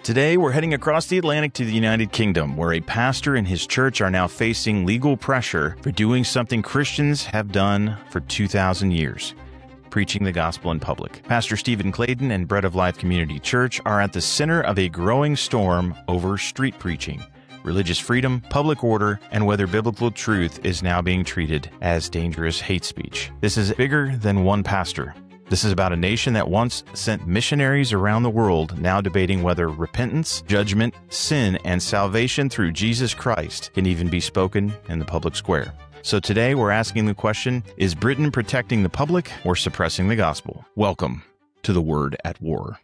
Today, we're heading across the Atlantic to the United Kingdom, where a pastor and his church are now facing legal pressure for doing something Christians have done for 2,000 years, preaching the gospel in public. Pastor Stephen Clayton and Bread of Life Community Church are at the center of a growing storm over street preaching, religious freedom, public order, and whether biblical truth is now being treated as dangerous hate speech. This is bigger than one pastor. This is about a nation that once sent missionaries around the world, now debating whether repentance, judgment, sin, and salvation through Jesus Christ can even be spoken in the public square. So today we're asking the question, is Britain protecting the public or suppressing the gospel? Welcome to The Word at War.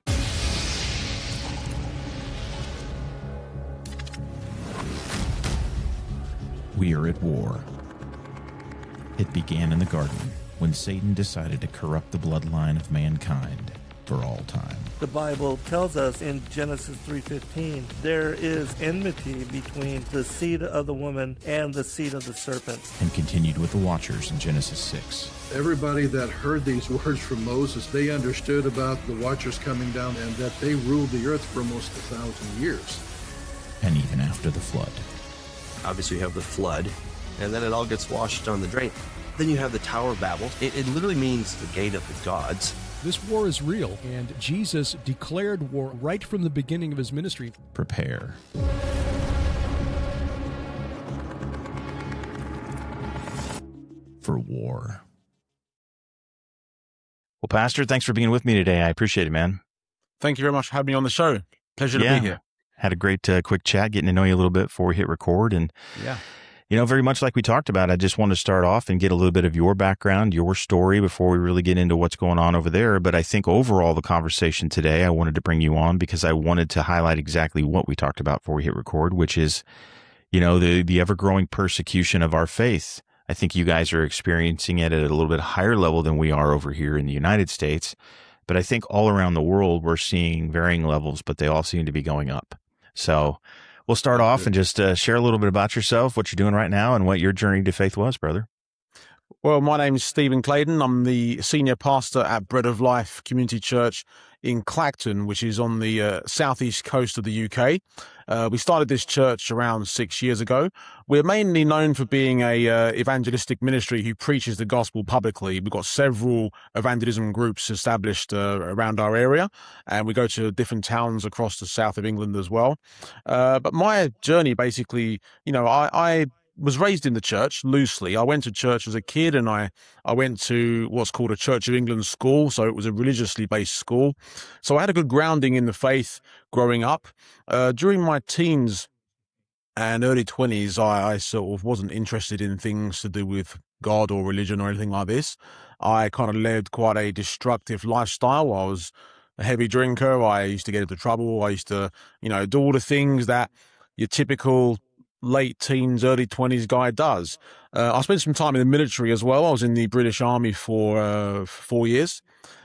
We are at war. It began in the garden, when Satan decided to corrupt the bloodline of mankind for all time. The Bible tells us in Genesis 3:15, there is enmity between the seed of the woman and the seed of the serpent. And continued with the Watchers in Genesis 6. Everybody that heard these words from Moses, they understood about the Watchers coming down and that they ruled the earth for almost 1,000 years. And even after the flood. Obviously you have the flood, and then it all gets washed down the drain. Then you have the Tower of Babel. It literally means the gate of the gods. This war is real, and Jesus declared war right from the beginning of his ministry. Prepare. For war. Well, Pastor, thanks for being with me today. I appreciate it, man. Thank you very much for having me on the show. Pleasure to be here. Had a great quick chat, getting to know you a little bit before we hit record. And you know, very much like we talked about, I just want to start off and get a little bit of your background, your story, before we really get into what's going on over there. But I think overall the conversation today, I wanted to bring you on because I wanted to highlight exactly what we talked about before we hit record, which is, you know, the ever-growing persecution of our faith. I think you guys are experiencing it at a little bit higher level than we are over here in the United States. But I think all around the world, we're seeing varying levels, but they all seem to be going up. So we'll start off and just share a little bit about yourself, what you're doing right now, and what your journey to faith was, brother. Well, my name's Stephen Clayton. I'm the senior pastor at Bread of Life Community Church in Clacton, which is on the southeast coast of the UK. We started this church around 6 years ago. We're mainly known for being a evangelistic ministry who preaches the gospel publicly. We've got several evangelism groups established around our area, and we go to different towns across the south of England as well. But my journey, basically, you know, I was raised in the church loosely. I went to church as a kid, and I went to what's called a Church of England school, so it was a religiously based school. So I had a good grounding in the faith growing up. During my teens and early 20s, I sort of wasn't interested in things to do with God or religion or anything like this. I kind of led quite a destructive lifestyle. I was a heavy drinker. I used to get into trouble. I used to, you know, do all the things that your typical late teens, early 20s guy does. I spent some time in the military as well. I was in the British Army for 4 years,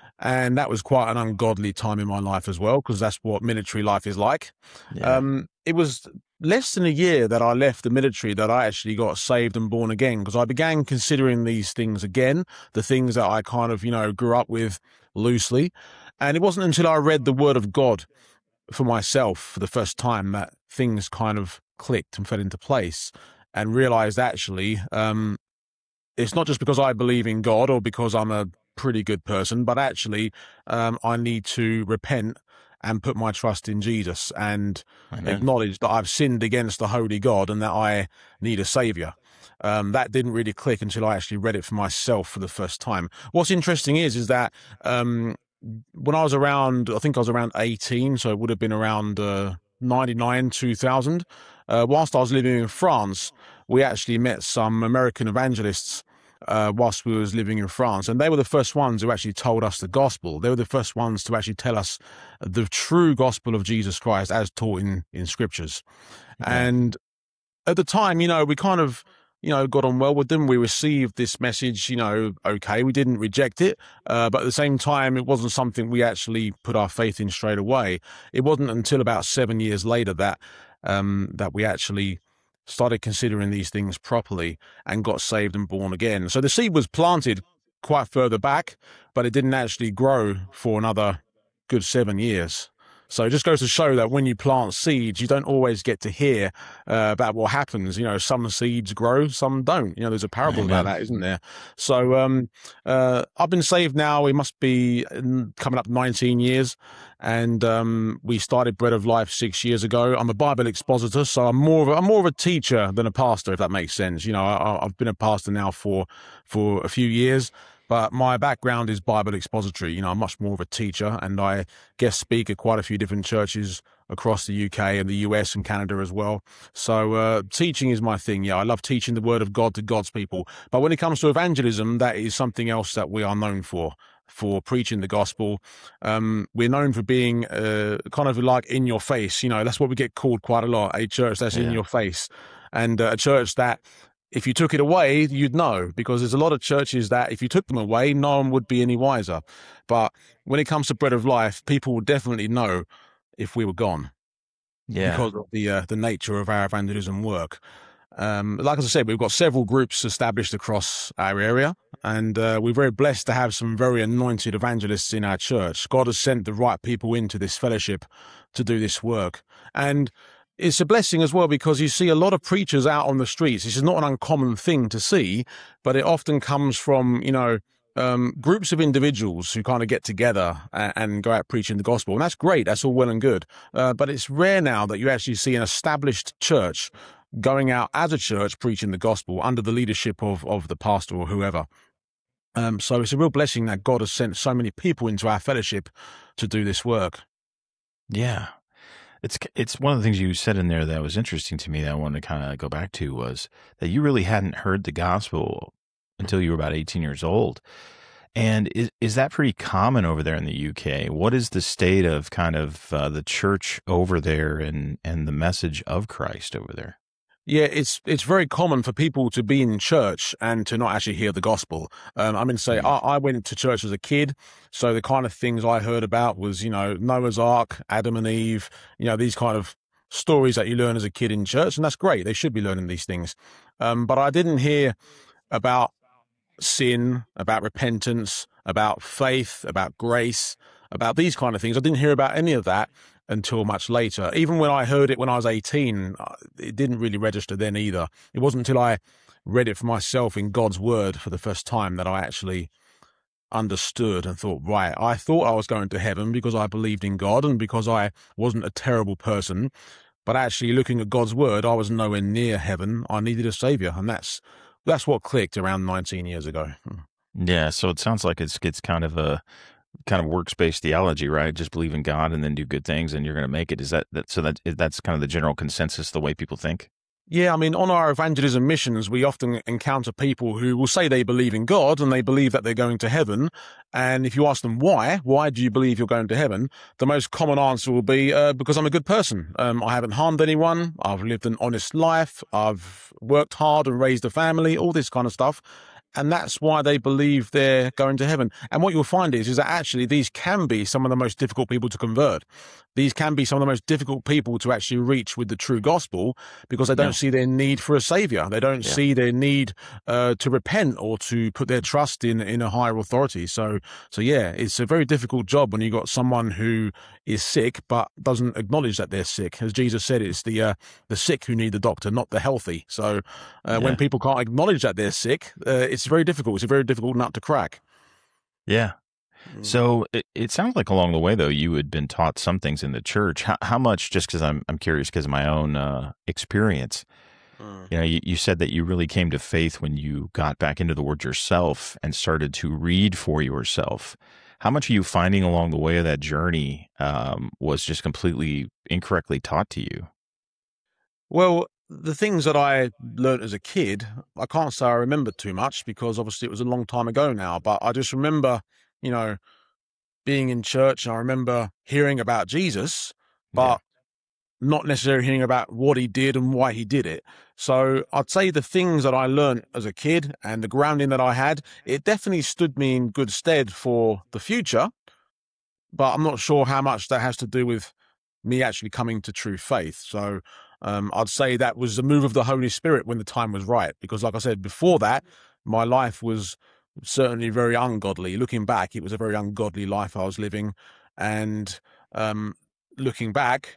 and that was quite an ungodly time in my life as well, because that's what military life is like. Yeah. It was less than a year that I left the military that I actually got saved and born again, because I began considering these things again, the things that I kind of, you know, grew up with loosely. And it wasn't until I read the Word of God for myself for the first time that things kind of clicked and fell into place, and realized actually it's not just because I believe in God or because I'm a pretty good person, but actually I need to repent and put my trust in Jesus and acknowledge that I've sinned against the holy God and that I need a savior. That didn't really click until I actually read it for myself for the first time. What's interesting is that when I was around, I think I was around 18, so it would have been around 99, 2000. Whilst I was living in France, we actually met some American evangelists whilst we was living in France, and they were the first ones who actually told us the gospel. They were the first ones to actually tell us the true gospel of Jesus Christ as taught in scriptures. Okay. And at the time, you know, we kind of, you know, got on well with them. We received this message, you know, okay, we didn't reject it, but at the same time, it wasn't something we actually put our faith in straight away. It wasn't until about 7 years later that we actually started considering these things properly and got saved and born again. So the seed was planted quite further back, but it didn't actually grow for another good 7 years. So it just goes to show that when you plant seeds, you don't always get to hear about what happens. You know, some seeds grow, some don't. You know, there's a parable about that, isn't there? So I've been saved now. We must be coming up 19 years. And we started Bread of Life 6 years ago. I'm a Bible expositor, so I'm more of a teacher than a pastor, if that makes sense. You know, I've been a pastor now for a few years. But my background is Bible expository. You know, I'm much more of a teacher, and I guest speak at quite a few different churches across the UK and the US and Canada as well. So teaching is my thing. Yeah, I love teaching the word of God to God's people. But when it comes to evangelism, that is something else that we are known for preaching the gospel. We're known for being kind of like in your face. You know, that's what we get called quite a lot, a church that's in your face. And a church that, if you took it away, you'd know, because there's a lot of churches that if you took them away, no one would be any wiser. But when it comes to Bread of Life, people will definitely know if we were gone. Yeah. Because of the nature of our evangelism work. Like I said, we've got several groups established across our area, and we're very blessed to have some very anointed evangelists in our church. God has sent the right people into this fellowship to do this work. And it's a blessing as well, because you see a lot of preachers out on the streets. This is not an uncommon thing to see, but it often comes from, you know, groups of individuals who kind of get together and go out preaching the gospel. And that's great. That's all well and good. But it's rare now that you actually see an established church going out as a church preaching the gospel under the leadership of the pastor or whoever. So it's a real blessing that God has sent so many people into our fellowship to do this work. Yeah. It's one of the things you said in there that was interesting to me that I wanted to kind of go back to, was that you really hadn't heard the gospel until you were about 18 years old. And is that pretty common over there in the UK? What is the state of kind of the church over there and the message of Christ over there? Yeah, it's very common for people to be in church and to not actually hear the gospel. I mean, say I went to church as a kid, so the kind of things I heard about was, you know, Noah's Ark, Adam and Eve, you know, these kind of stories that you learn as a kid in church, and that's great. They should be learning these things. But I didn't hear about sin, about repentance, about faith, about grace, about these kind of things. I didn't hear about any of that until much later. Even when I heard it when I was 18, it didn't really register then either. It wasn't until I read it for myself in God's word for the first time that I actually understood and thought, right, I thought I was going to heaven because I believed in God and because I wasn't a terrible person. But actually looking at God's word, I was nowhere near heaven. I needed a savior. And that's what clicked around 19 years ago. Yeah. So it sounds like it's kind of works-based theology, right? Just believe in God and then do good things and you're going to make it. Is that's kind of the general consensus, the way people think? Yeah, I mean, on our evangelism missions, we often encounter people who will say they believe in God and they believe that they're going to heaven. And if you ask them why do you believe you're going to heaven? The most common answer will be, because I'm a good person. I haven't harmed anyone. I've lived an honest life. I've worked hard and raised a family, all this kind of stuff. And that's why they believe they're going to heaven. And what you'll find is that actually these can be some of the most difficult people to convert. These can be some of the most difficult people to actually reach with the true gospel, because they don't see their need for a savior. They don't see their need to repent or to put their trust in a higher authority. So yeah, it's a very difficult job when you've got someone who is sick but doesn't acknowledge that they're sick. As Jesus said, it's the sick who need the doctor, not the healthy. So when people can't acknowledge that they're sick, it's very difficult. It's a very difficult nut to crack. Yeah. So it sounds like along the way, though, you had been taught some things in the church. How much, just because I'm curious because of my own experience, you know, you said that you really came to faith when you got back into the Word yourself and started to read for yourself. How much are you finding along the way of that journey was just completely incorrectly taught to you? Well, the things that I learned as a kid, I can't say I remember too much because obviously it was a long time ago now, but I just remember, you know, being in church and I remember hearing about Jesus, but not necessarily hearing about what he did and why he did it. So I'd say the things that I learned as a kid and the grounding that I had, it definitely stood me in good stead for the future, but I'm not sure how much that has to do with me actually coming to true faith. So I'd say that was the move of the Holy Spirit when the time was right, because like I said, before that, my life was certainly very ungodly. Looking back, it was a very ungodly life I was living. And looking back,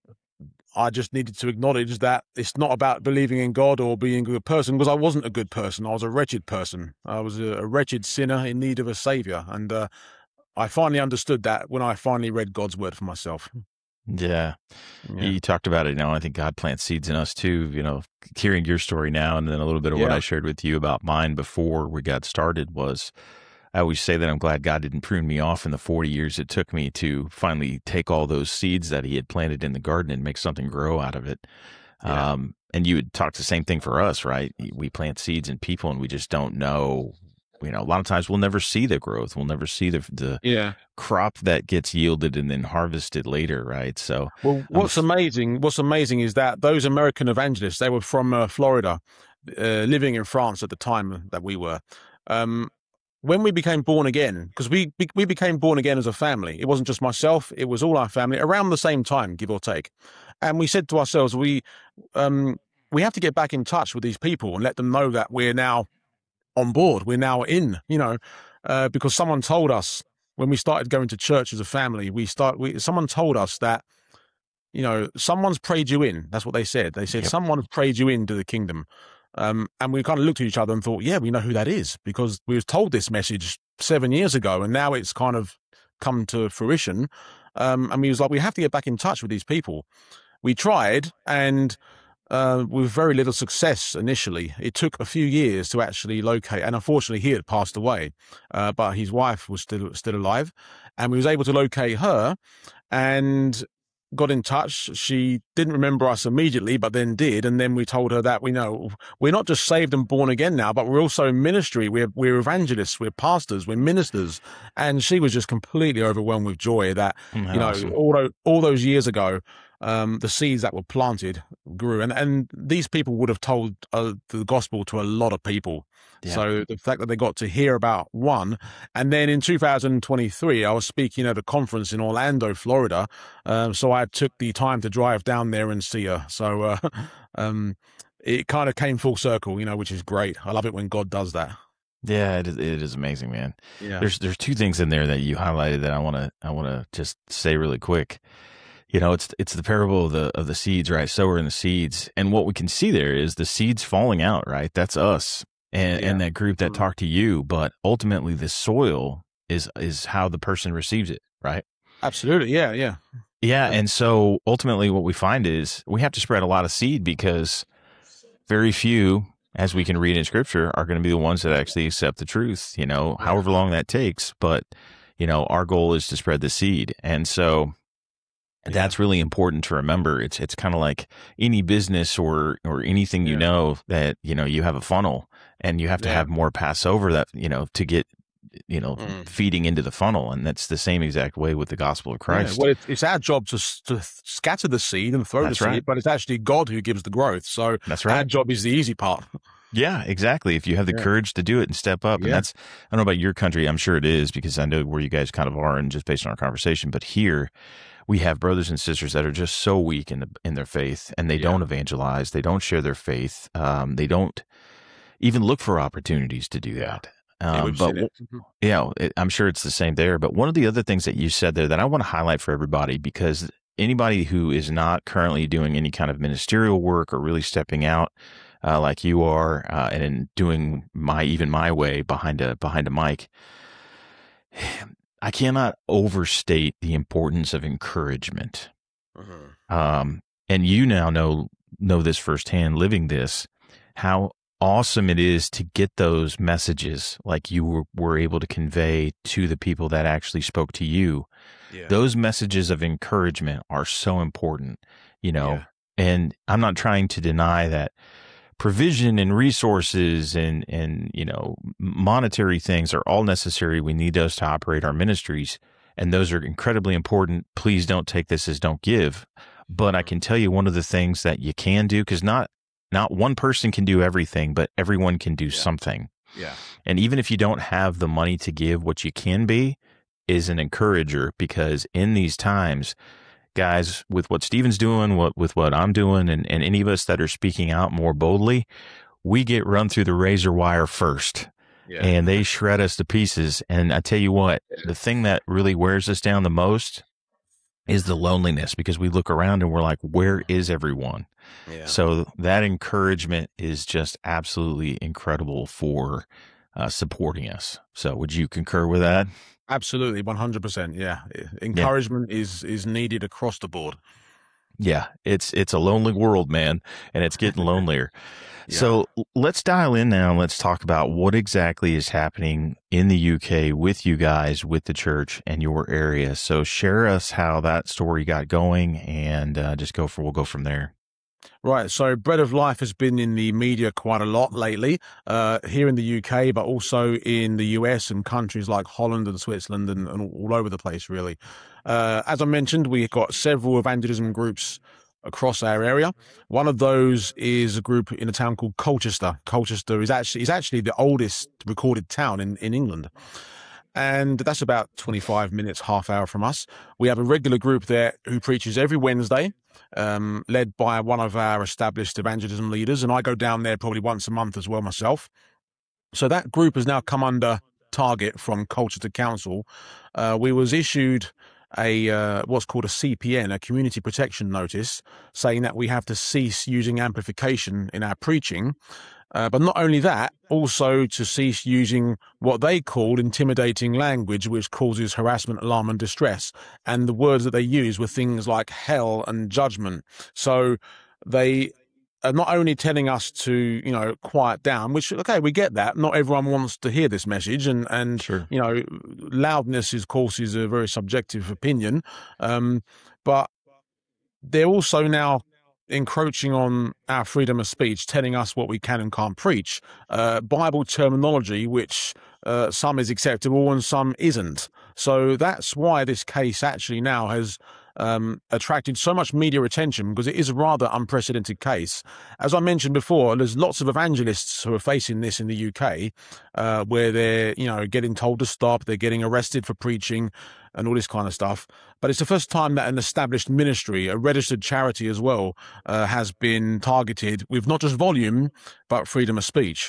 I just needed to acknowledge that it's not about believing in God or being a good person, because I wasn't a good person. I was a wretched person. I was a wretched sinner in need of a savior. And I finally understood that when I finally read God's word for myself. Yeah. You talked about it now. I think God plants seeds in us too, hearing your story now, and then a little bit of what I shared with you about mine before we got started was, I always say that I'm glad God didn't prune me off in the 40 years it took me to finally take all those seeds that he had planted in the garden and make something grow out of it. Yeah. And you would talk the same thing for us, right? We plant seeds in people and we just don't know. A lot of times we'll never see the growth. We'll never see the crop that gets yielded and then harvested later, right? So, well, what's amazing is that those American evangelists, they were from Florida, living in France at the time that we were. When we became born again, because we became born again as a family. It wasn't just myself; it was all our family around the same time, give or take. And we said to ourselves, we have to get back in touch with these people and let them know that we're now on board. We're now in, because someone told us when we started going to church as a family, someone told us that, someone's prayed you in. That's what they said. They said, someone's prayed you into the kingdom. And we kind of looked at each other and thought, yeah, we know who that is, because we were told this message 7 years ago and now it's kind of come to fruition. And we was like, we have to get back in touch with these people. We tried, and with very little success initially. It took a few years to actually locate, and unfortunately he had passed away, but his wife was still alive, and we was able to locate her and got in touch. She didn't remember us immediately, but then did, and then we told her that we know we're not just saved and born again now, but we're also in ministry. We're evangelists, we're pastors, we're ministers, and she was just completely overwhelmed with joy that awesome. all those years ago, the seeds that were planted grew, and these people would have told the gospel to a lot of people. Yeah. So the fact that they got to hear about one, and then in 2023, I was speaking at a conference in Orlando, Florida. So I took the time to drive down there and see her. So it kind of came full circle, which is great. I love it when God does that. Yeah, it is amazing, man. Yeah. There's two things in there that you highlighted that I want to just say really quick. It's the parable of the seeds, right? Sower and the seeds. And what we can see there is the seeds falling out, right? That's us and that group that talked to you. But ultimately the soil is how the person receives it, right? Absolutely. Yeah. And so ultimately what we find is we have to spread a lot of seed, because very few, as we can read in scripture, are going to be the ones that actually accept the truth, however long that takes. But, our goal is to spread the seed. And so that's really important to remember. It's kind of like any business or anything, that, you have a funnel and you have to have more pass over that, to get, feeding into the funnel. And that's the same exact way with the gospel of Christ. Well, it's our job to scatter the seed and throw the seed, but it's actually God who gives the growth. So that's right. Our job is the easy part. Yeah, exactly. If you have the courage to do it and step up, and that's, I don't know about your country. I'm sure it is, because I know where you guys kind of are, and just based on our conversation, but here we have brothers and sisters that are just so weak in their faith, and they don't evangelize. They don't share their faith. They don't even look for opportunities to do that. I'm sure it's the same there. But one of the other things that you said there that I want to highlight for everybody, because anybody who is not currently doing any kind of ministerial work or really stepping out like you are, and in doing my way behind a mic, I cannot overstate the importance of encouragement. And you now know this firsthand, living this, how awesome it is to get those messages like you were able to convey to the people that actually spoke to you. Yeah. Those messages of encouragement are so important, and I'm not trying to deny that provision and resources and monetary things are all necessary. We need those to operate our ministries, and those are incredibly important. Please don't take this as don't give. But I can tell you one of the things that you can do, because not one person can do everything, but everyone can do something. Yeah. And even if you don't have the money to give, what you can be is an encourager, because in these times, guys, with what Stephen's doing, with what I'm doing, and any of us that are speaking out more boldly, we get run through the razor wire first, and they shred us to pieces. And I tell you what, the thing that really wears us down the most is the loneliness, because we look around and we're like, where is everyone? Yeah. So that encouragement is just absolutely incredible for supporting us. So would you concur with that? Absolutely, 100%. Yeah, encouragement is needed across the board. Yeah, it's a lonely world, man, and it's getting lonelier. Yeah. So let's dial in now and let's talk about what exactly is happening in the UK with you guys, with the church and your area. So share us how that story got going, and we'll go from there. Right, so Bread of Life has been in the media quite a lot lately, here in the UK, but also in the US and countries like Holland and Switzerland and all over the place, really. As I mentioned, we've got several evangelism groups across our area. One of those is a group in a town called Colchester. Colchester is actually the oldest recorded town in England. And that's about 25 minutes, half hour from us. We have a regular group there who preaches every Wednesday, led by one of our established evangelism leaders. And I go down there probably once a month as well myself. So that group has now come under target from Colchester Council. We was issued what's called a CPN, a community protection notice, saying that we have to cease using amplification in our preaching. But not only that, also to cease using what they call intimidating language, which causes harassment, alarm, and distress. And the words that they use were things like hell and judgment. So they are not only telling us to, quiet down, which, okay, we get that. Not everyone wants to hear this message. And Sure. Loudness, of course, is a very subjective opinion. But they're also now encroaching on our freedom of speech, telling us what we can and can't preach. Bible terminology, which some is acceptable and some isn't. So that's why this case actually now has attracted so much media attention, because it is a rather unprecedented case. As I mentioned before, there's lots of evangelists who are facing this in the UK, where they're, getting told to stop, they're getting arrested for preaching and all this kind of stuff. But it's the first time that an established ministry, a registered charity as well, has been targeted with not just volume, but freedom of speech.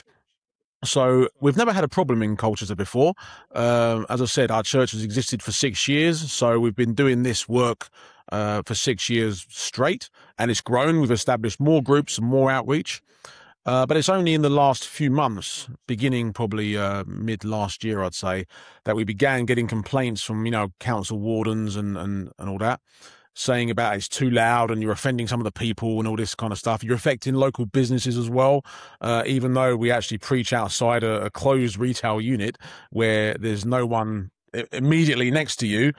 So we've never had a problem in Colchester before. As I said, our church has existed for 6 years. So we've been doing this work for 6 years straight, and it's grown. We've established more groups and more outreach. But it's only in the last few months, beginning probably mid last year, I'd say, that we began getting complaints from, council wardens and all that, saying about it's too loud and you're offending some of the people and all this kind of stuff. You're affecting local businesses as well, even though we actually preach outside a closed retail unit where there's no one immediately next to you.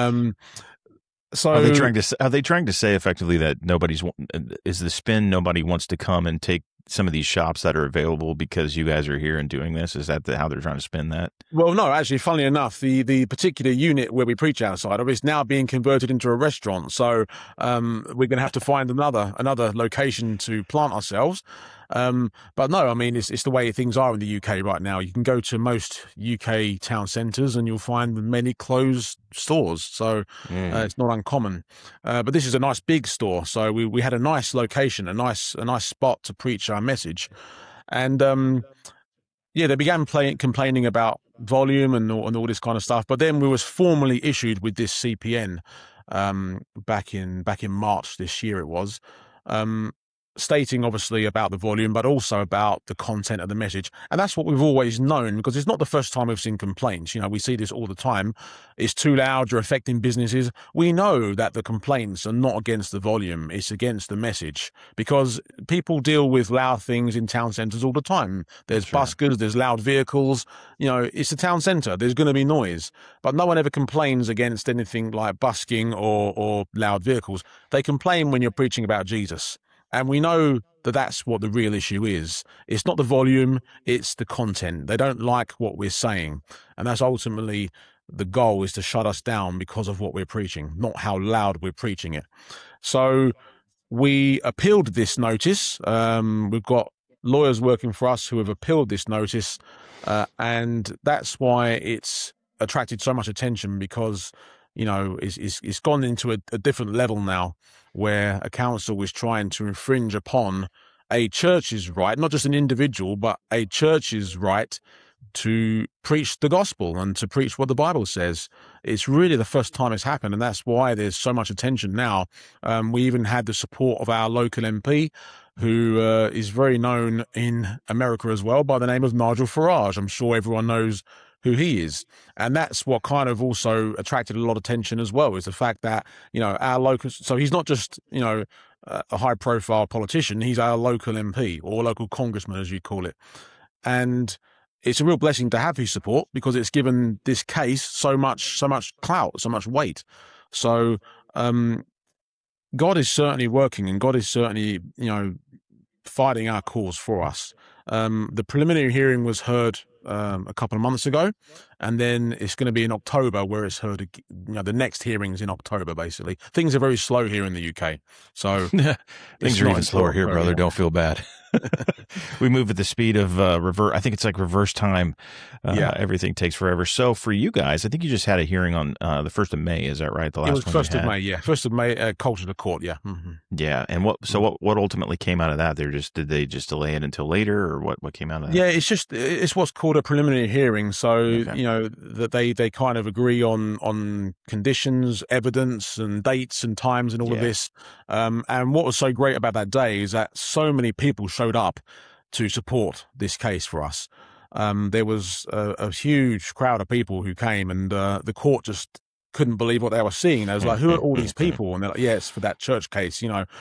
So are they trying to say effectively that is the spin nobody wants to come and take some of these shops that are available because you guys are here and doing this? Is that how they're trying to spin that? Well, no, actually, funnily enough, the particular unit where we preach outside of is now being converted into a restaurant. So we're going to have to find another location to plant ourselves. But no, I mean, it's the way things are in the UK right now. You can go to most UK town centres and you'll find many closed stores. So it's not uncommon. But this is a nice big store. So we had a nice location, a nice spot to preach our message. And they began complaining about volume and all this kind of stuff. But then we was formally issued with this CPN back in March this year it was. Stating obviously about the volume, but also about the content of the message. And that's what we've always known, because it's not the first time we've seen complaints. We see this all the time. It's too loud, you're affecting businesses. We know that the complaints are not against the volume, it's against the message, because people deal with loud things in town centres all the time. There's buskers, there's loud vehicles. It's a town centre, there's going to be noise. But no one ever complains against anything like busking or loud vehicles. They complain when you're preaching about Jesus. And we know that that's what the real issue is. It's not the volume, it's the content. They don't like what we're saying. And that's ultimately the goal, is to shut us down because of what we're preaching, not how loud we're preaching it. So we appealed this notice. We've got lawyers working for us who have appealed this notice. And that's why it's attracted so much attention, because it's gone into a different level now, where a council is trying to infringe upon a church's right, not just an individual, but a church's right to preach the gospel and to preach what the Bible says. It's really the first time it's happened, and that's why there's so much attention now. We even had the support of our local MP, who is very known in America as well by the name of Nigel Farage. I'm sure everyone knows who he is. And that's what kind of also attracted a lot of attention as well, is the fact that, our local, so he's not just, a high profile politician, he's our local MP or local congressman, as you call it. And it's a real blessing to have his support, because it's given this case so much clout, so much weight. So, God is certainly working, and God is certainly, fighting our cause for us. The preliminary hearing was heard a couple of months ago, and then it's going to be in October where it's heard. The next hearing's in October. Basically, things are very slow here in the UK, so things are even slower here, brother. Don't feel bad. We move at the speed of reverse. I think it's like reverse time. Everything takes forever. So for you guys, I think you just had a hearing on the 1st of May. Is that right? The last it was one 1st of May. Yeah, 1st of May. Called to the court. Yeah. Mm-hmm. Yeah. And what ultimately came out of that? Did they just delay it until later, or what came out of that? Yeah, it's what's called a preliminary hearing. So that they kind of agree on conditions, evidence, and dates and times and all of this. And what was so great about that day is that so many people showed up to support this case for us. There was a huge crowd of people who came, and the court just couldn't believe what they were seeing. They was like, who are all these people? And they're like, it's for that church case,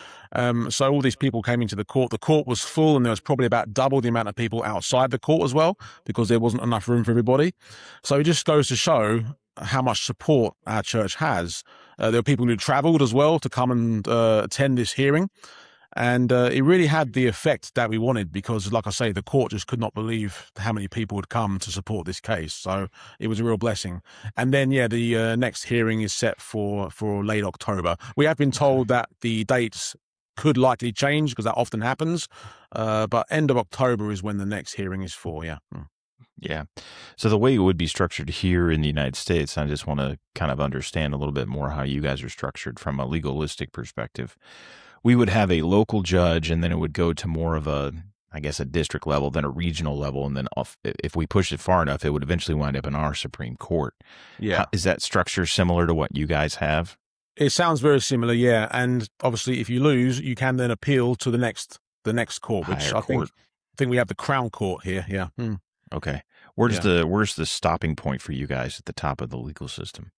So all these people came into the court. The court was full, and there was probably about double the amount of people outside the court as well, because there wasn't enough room for everybody. So it just goes to show how much support our church has. There were people who traveled as well to come and attend this hearing. And it really had the effect that we wanted, because, like I say, the court just could not believe how many people would come to support this case. So it was a real blessing. And then, the next hearing is set for late October. We have been told that the dates could likely change, because that often happens. But end of October is when the next hearing is for, Yeah. So the way it would be structured here in the United States, I just want to kind of understand a little bit more how you guys are structured from a legalistic perspective. We would have a local judge, and then it would go to more of a district level, then a regional level, and then if we push it far enough, it would eventually wind up in our Supreme Court. Yeah. Is that structure similar to what you guys have? It sounds very similar, yeah. And obviously, if you lose, you can then appeal to the next court, which I think we have the Crown Court here. Yeah. Okay. Where's the stopping point for you guys at the top of the legal system?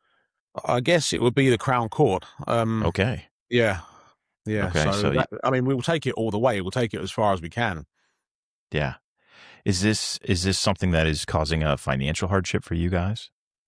I guess it would be the Crown Court. Okay. Yeah. Yeah. Okay, so we will take it all the way. We'll take it as far as we can. Yeah. Is this something that is causing a financial hardship for you guys?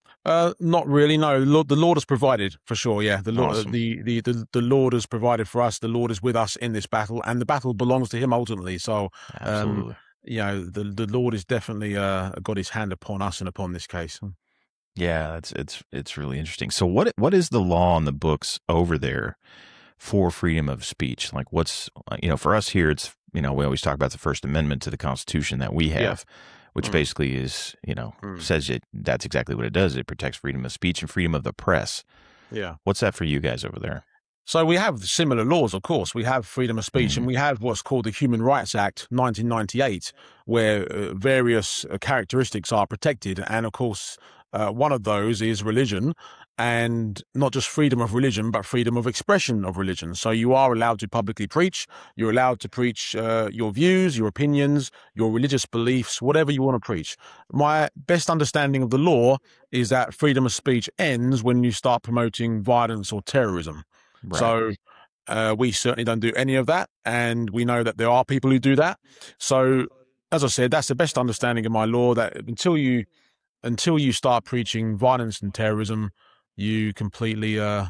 Not really. No, the Lord has provided for sure. Yeah, the Lord, awesome. the Lord has provided for us. The Lord is with us in this battle, and the battle belongs to Him ultimately. So, absolutely. The Lord is definitely got His hand upon us and upon this case. Yeah, it's really interesting. So, what is the law on the books over there for freedom of speech? Like, what's for us here, it's we always talk about the First Amendment to the Constitution that we have. Which basically is, says that's exactly what it does. It protects freedom of speech and freedom of the press. Yeah. What's that for you guys over there? So we have similar laws, of course. We have freedom of speech, and we have what's called the Human Rights Act 1998, where various characteristics are protected. And, of course, one of those is religion, and not just freedom of religion, but freedom of expression of religion. So you are allowed to publicly preach. You're allowed to preach your views, your opinions, your religious beliefs, whatever you want to preach. My best understanding of the law is that freedom of speech ends when you start promoting violence or terrorism. Right. So we certainly don't do any of that, and we know that there are people who do that. So, as I said, that's the best understanding of my law, that until you start preaching violence and terrorism, you completely have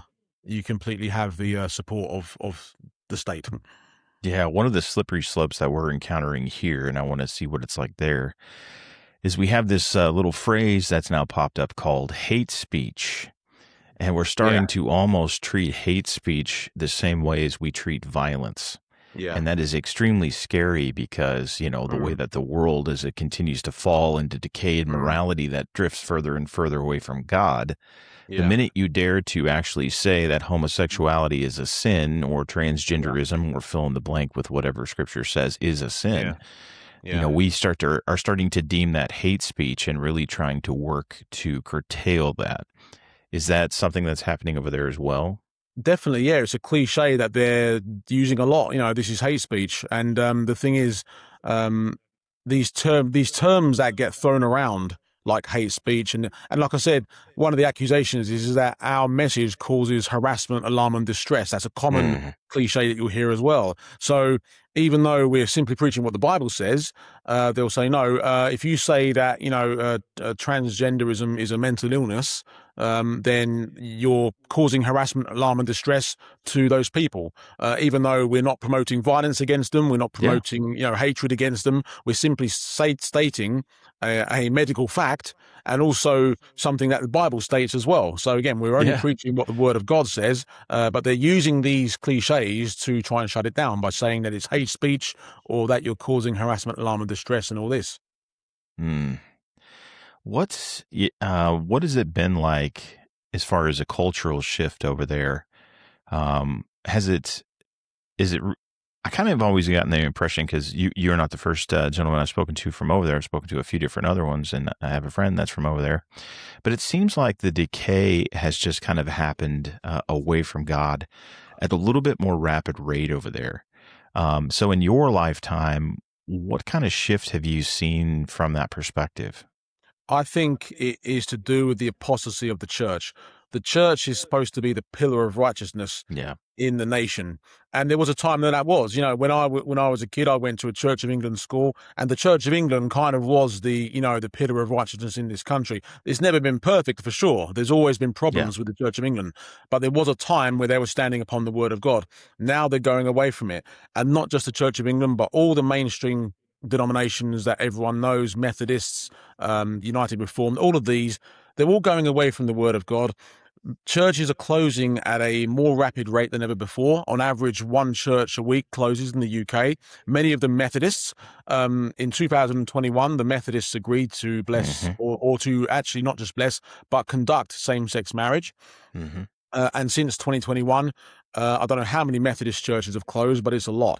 the support of the state. Yeah, one of the slippery slopes that we're encountering here, and I want to see what it's like there, is we have this little phrase that's now popped up called hate speech. And we're starting to almost treat hate speech the same way as we treat violence. Yeah. And that is extremely scary because, the way that the world, as it continues to fall into decayed morality that drifts further and further away from God, the minute you dare to actually say that homosexuality is a sin, or transgenderism, or fill in the blank with whatever Scripture says is a sin, we are starting to deem that hate speech and really trying to work to curtail that. Is that something that's happening over there as well? Definitely, yeah. It's a cliche that they're using a lot. This is hate speech, and the thing is, these terms that get thrown around like hate speech, and like I said, one of the accusations is that our message causes harassment, alarm, and distress. That's a common cliche that you'll hear as well. So even though we're simply preaching what the Bible says, they'll say, no, if you say that, transgenderism is a mental illness, then you're causing harassment, alarm, and distress to those people. Even though we're not promoting violence against them, we're not promoting, hatred against them. We're simply stating a medical fact, and also something that the Bible states as well. So again, we're only preaching what the Word of God says, but they're using these cliches to try and shut it down by saying that it's hate speech or that you're causing harassment, alarm, and distress and all this. What has it been like as far as a cultural shift over there? I kind of always gotten the impression, because you're not the first gentleman I've spoken to from over there. I've spoken to a few different other ones, and I have a friend that's from over there. But it seems like the decay has just kind of happened away from God at a little bit more rapid rate over there. So in your lifetime, what kind of shift have you seen from that perspective? I think it is to do with the apostasy of the church. The church is supposed to be the pillar of righteousness in the nation. And there was a time that was, when I was a kid, I went to a Church of England school, and the Church of England kind of was the pillar of righteousness in this country. It's never been perfect, for sure. There's always been problems with the Church of England, but there was a time where they were standing upon the Word of God. Now they're going away from it. And not just the Church of England, but all the mainstream denominations that everyone knows, Methodists, United Reformed, all of these, they're all going away from the Word of God. Churches are closing at a more rapid rate than ever before. On average, one church a week closes in the UK. Many of them Methodists. In 2021, the Methodists agreed to bless, or to actually not just bless, but conduct same-sex marriage. And since 2021, I don't know how many Methodist churches have closed, but it's a lot.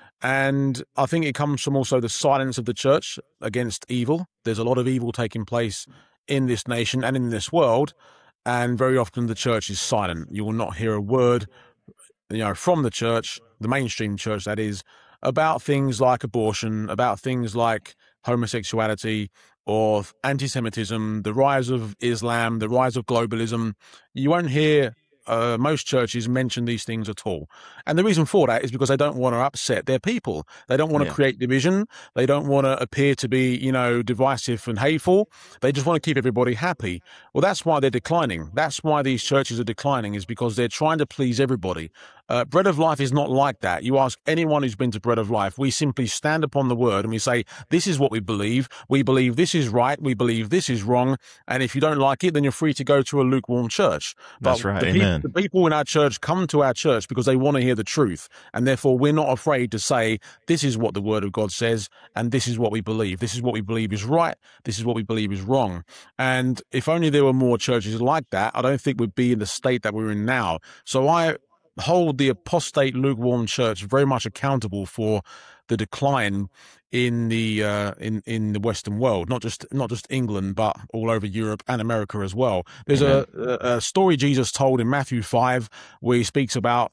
And I think it comes from also the silence of the church against evil. There's a lot of evil taking place in this nation and in this world. And very often the church is silent. You will not hear a word, from the church, the mainstream church that is, about things like abortion, about things like homosexuality or anti-Semitism, the rise of Islam, the rise of globalism. You won't hear most churches mention these things at all. And the reason for that is because they don't want to upset their people. They don't want to create division. They don't want to appear to be, divisive and hateful. They just want to keep everybody happy. Well, that's why they're declining. That's why these churches are declining, is because they're trying to please everybody. Bread of Life is not like that. You ask anyone who's been to Bread of Life, we simply stand upon the Word and we say, this is what we believe. We believe this is right. We believe this is wrong. And if you don't like it, then you're free to go to a lukewarm church. That's right. Amen. The people in our church come to our church because they want to hear the truth. And therefore, we're not afraid to say, this is what the Word of God says, and this is what we believe. This is what we believe is right. This is what we believe is wrong. And if only there were more churches like that, I don't think we'd be in the state that we're in now. So I hold the apostate lukewarm church very much accountable for the decline in the in the Western world, not just England, but all over Europe and America as well. There's a story Jesus told in Matthew 5 where he speaks about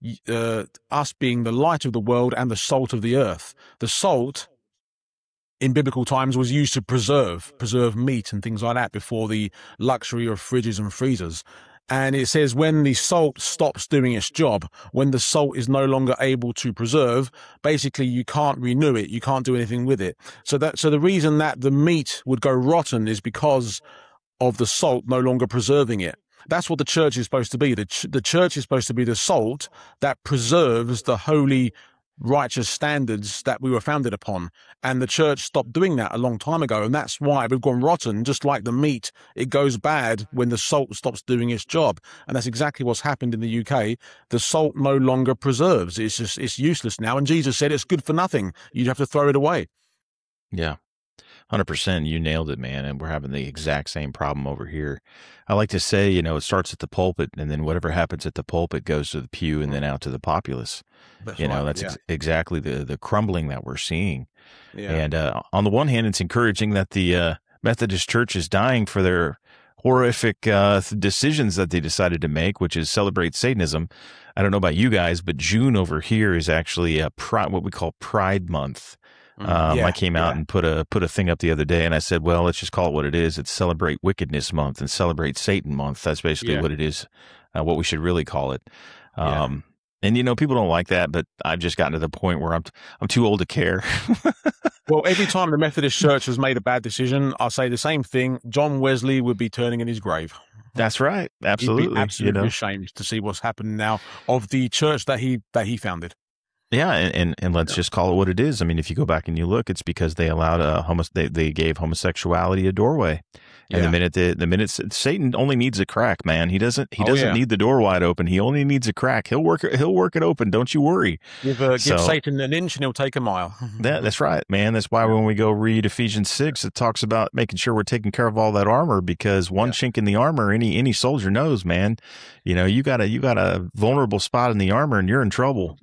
us being the light of the world and the salt of the earth. The salt in biblical times was used to preserve meat and things like that before the luxury of fridges and freezers. And it says when the salt stops doing its job, when the salt is no longer able to preserve, basically you can't renew it. You can't do anything with it. So the reason that the meat would go rotten is because of the salt no longer preserving it. That's what the church is supposed to be. The church is supposed to be the salt that preserves the holy, righteous standards that we were founded upon. And the church stopped doing that a long time ago. And that's why we've gone rotten, just like the meat. It goes bad when the salt stops doing its job. And that's exactly what's happened in the UK. The salt no longer preserves. It's useless now. And Jesus said it's good for nothing. You have to throw it away. Yeah. 100%. You nailed it, man. And we're having the exact same problem over here. I like to say, it starts at the pulpit, and then whatever happens at the pulpit goes to the pew and then out to the populace. That's exactly the crumbling that we're seeing. Yeah. And on the one hand, it's encouraging that the Methodist Church is dying for their horrific decisions that they decided to make, which is celebrate Satanism. I don't know about you guys, but June over here is actually what we call Pride Month. I came out and put a thing up the other day, and I said, well, let's just call it what it is. It's Celebrate Wickedness Month and Celebrate Satan Month. That's basically what it is, what we should really call it. And people don't like that, but I've just gotten to the point where I'm too old to care. Well, every time the Methodist Church has made a bad decision, I'll say the same thing. John Wesley would be turning in his grave. That's right. Absolutely. He'd be absolutely ashamed to see what's happened now of the church that he founded. Yeah, and let's just call it what it is. I mean, if you go back and you look, it's because they allowed they gave homosexuality a doorway. And the minute Satan only needs a crack, man. He doesn't need the door wide open. He only needs a crack. He'll work it open. Don't you worry. Give Satan an inch and he'll take a mile. That's right, man. That's why when we go read Ephesians 6, it talks about making sure we're taking care of all that armor, because one chink in the armor, any soldier knows, man. You got a vulnerable spot in the armor and you're in trouble.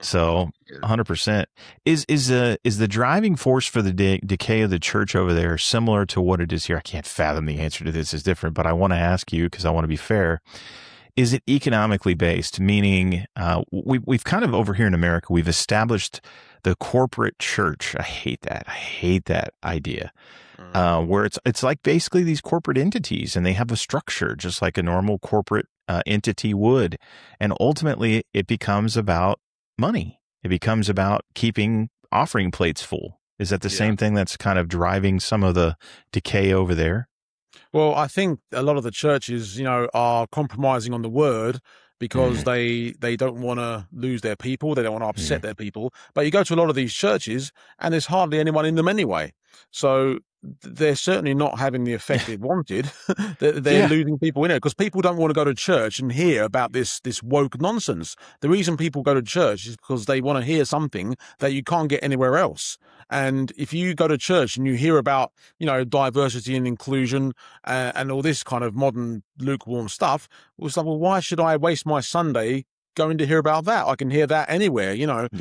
So 100%. Is the driving force for the decay of the church over there similar to what it is here? I can't fathom the answer to this is different, but I want to ask you because I want to be fair. Is it economically based? Meaning, we've kind of over here in America, we've established the corporate church. I hate that idea. Where it's like basically these corporate entities, and they have a structure just like a normal corporate entity would, and ultimately it becomes about money. It becomes about keeping offering plates full. Is that the same thing that's kind of driving some of the decay over there? Well, I think a lot of the churches, are compromising on the word because they don't want to lose their people. They don't want to upset their people. But you go to a lot of these churches and there's hardly anyone in them anyway. So they're certainly not having the effect they wanted. They're losing people in it because people don't want to go to church and hear about this woke nonsense. The reason people go to church is because they want to hear something that you can't get anywhere else. And if you go to church and you hear about, diversity and inclusion and all this kind of modern lukewarm stuff, it's like, well, why should I waste my Sunday going to hear about that? I can hear that anywhere,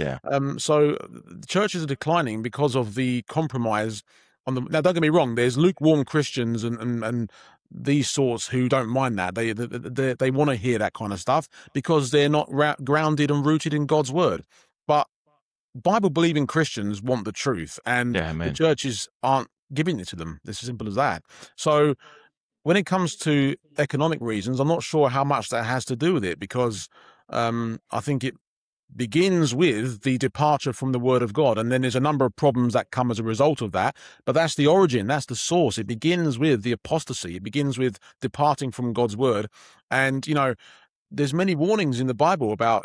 So churches are declining because of the compromise. Now, don't get me wrong. There's lukewarm Christians and these sorts who don't mind that. They want to hear that kind of stuff because they're not grounded and rooted in God's word. But Bible-believing Christians want the truth, and the churches aren't giving it to them. It's as simple as that. So when it comes to economic reasons, I'm not sure how much that has to do with it, because I think it begins with the departure from the word of God. And then there's a number of problems that come as a result of that. But that's the origin. That's the source. It begins with the apostasy. It begins with departing from God's word. And, there's many warnings in the Bible about,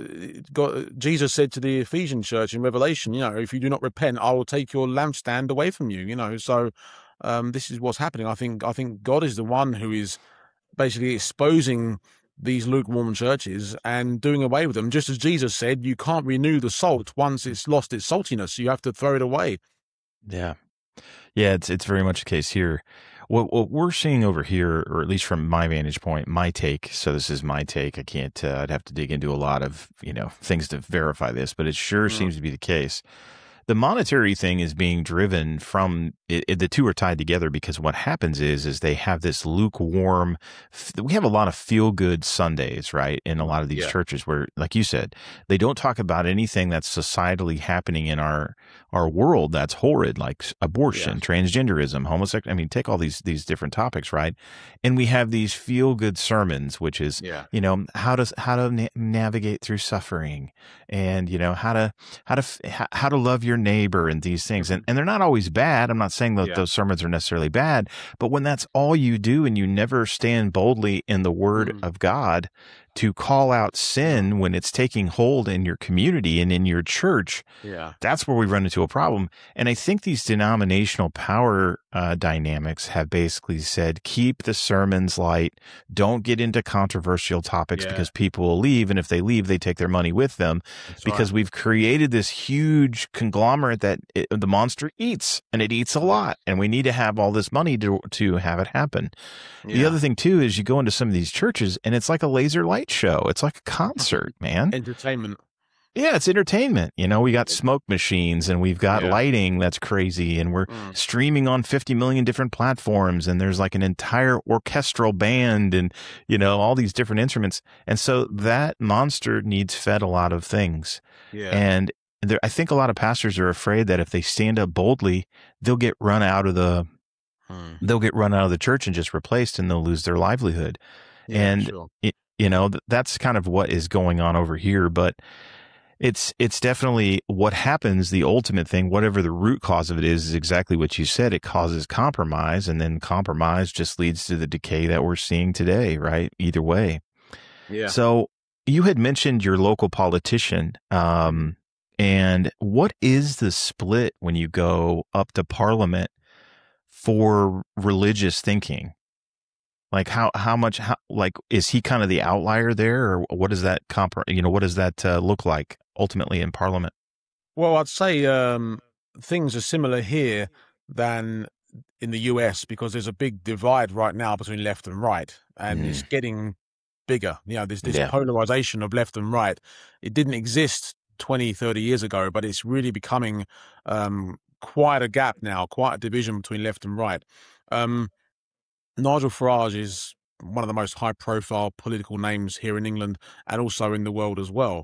Jesus said to the Ephesian church in Revelation, if you do not repent, I will take your lampstand away from you, So this is what's happening. I think God is the one who is basically exposing these lukewarm churches and doing away with them. Just as Jesus said, you can't renew the salt once it's lost its saltiness. You have to throw it away. Yeah. Yeah, it's very much the case here. What we're seeing over here, or at least from my vantage point, my take, so this is my take. I can't, I'd have to dig into a lot of, things to verify this, but it sure seems to be the case. The monetary thing is being driven from the two are tied together, because what happens is they have this lukewarm. We have a lot of feel good Sundays, right? In a lot of these churches where, like you said, they don't talk about anything that's societally happening in our world that's horrid, like abortion, transgenderism, homosexuality. I mean, take all these different topics, right? And we have these feel good sermons, which is, how to navigate through suffering, and, how to love your neighbor, and these things. And they're not always bad. I'm not saying that those sermons are necessarily bad, but when that's all you do and you never stand boldly in the word of God to call out sin when it's taking hold in your community and in your church, that's where we run into a problem. And I think these denominational power dynamics have basically said, keep the sermons light, don't get into controversial topics because people will leave. And if they leave, they take their money with them. That's because we've created this huge conglomerate that the monster eats, and it eats a lot. And we need to have all this money to have it happen. The other thing too is you go into some of these churches and it's like a laser light show. It's like a concert, man. Entertainment. Yeah, it's entertainment. You know, we got smoke machines and we've got lighting that's crazy, and we're streaming on 50 million different platforms, and there's like an entire orchestral band and, you know, all these different instruments. And so that monster needs fed a lot of things. Yeah. And I think a lot of pastors are afraid that if they stand up boldly, they'll get run out of the church and just replaced, and they'll lose their livelihood. And you know, that's kind of what is going on over here. But it's definitely what happens. The ultimate thing, whatever the root cause of it is exactly what you said. It causes compromise, and then compromise just leads to the decay that we're seeing today, right? Either way. Yeah. So you had mentioned your local politician. And what is the split when you go up to Parliament for religious thinking? Like how much, like, is he kind of the outlier there, or what does that what does that look like ultimately in Parliament? Well, I'd say things are similar here than in the US, because there's a big divide right now between left and right, and it's getting bigger. You know, there's this polarization of left and right. It didn't exist 20, 30 years ago, but it's really becoming quite a gap now, quite a division between left and right. Nigel Farage is one of the most high-profile political names here in England and also in the world as well.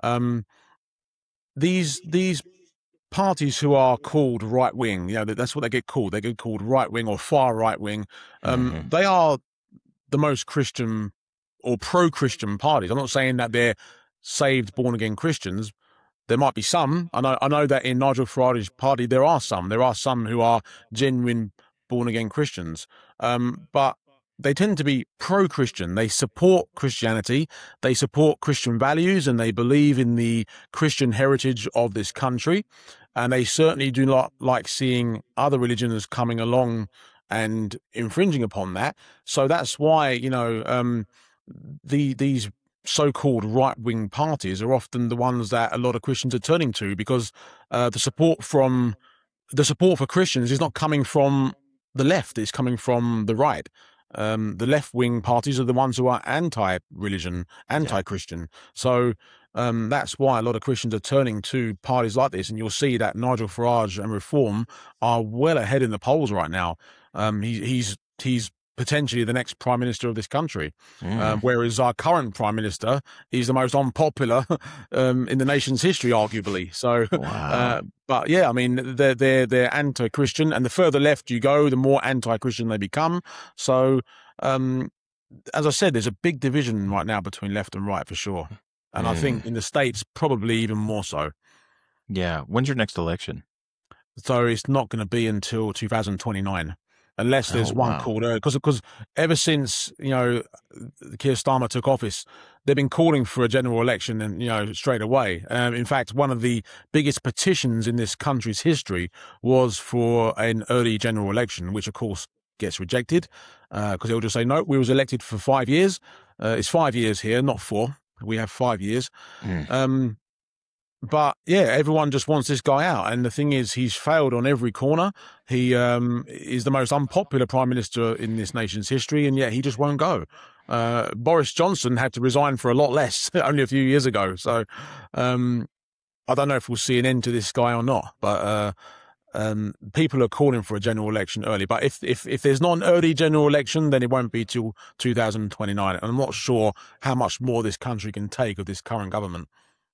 These parties who are called right-wing, you know, that's what they get called. They get called right-wing or far right-wing. They are the most Christian or pro-Christian parties. I'm not saying that they're saved, born-again Christians. There might be some. I know that in Nigel Farage's party there are some. There are some who are genuine born-again Christians. But they tend to be pro-Christian. They support Christianity, they support Christian values, and they believe in the Christian heritage of this country. And they certainly do not like seeing other religions coming along and infringing upon that. So that's why, you know, these so-called right-wing parties are often the ones that a lot of Christians are turning to, because the support for Christians is not coming from the left, it's coming from the right. The left-wing parties are the ones who are anti-religion, anti-Christian. So that's why a lot of Christians are turning to parties like this, and you'll see that Nigel Farage and Reform are well ahead in the polls right now. He's potentially the next prime minister of this country, whereas our current prime minister is the most unpopular in the nation's history, arguably. So, but yeah, I mean, they're anti-Christian, and the further left you go, the more anti-Christian they become. So, as I said, there's a big division right now between left and right for sure, and I think in the States probably even more so. Yeah. When's your next election? So it's not going to be until 2029. Unless there's one called because ever since, you know, Keir Starmer took office, they've been calling for a general election, and, you know, straight away. In fact, one of the biggest petitions in this country's history was for an early general election, which of course gets rejected because they'll just say, no, we was elected for 5 years. It's 5 years here, not 4. We have 5 years. But yeah, everyone just wants this guy out. And the thing is, he's failed on every corner. He is the most unpopular prime minister in this nation's history, and yet he just won't go. Boris Johnson had to resign for a lot less only a few years ago. So I don't know if we'll see an end to this guy or not. But people are calling for a general election early. But if there's not an early general election, then it won't be till 2029. And I'm not sure how much more this country can take of this current government.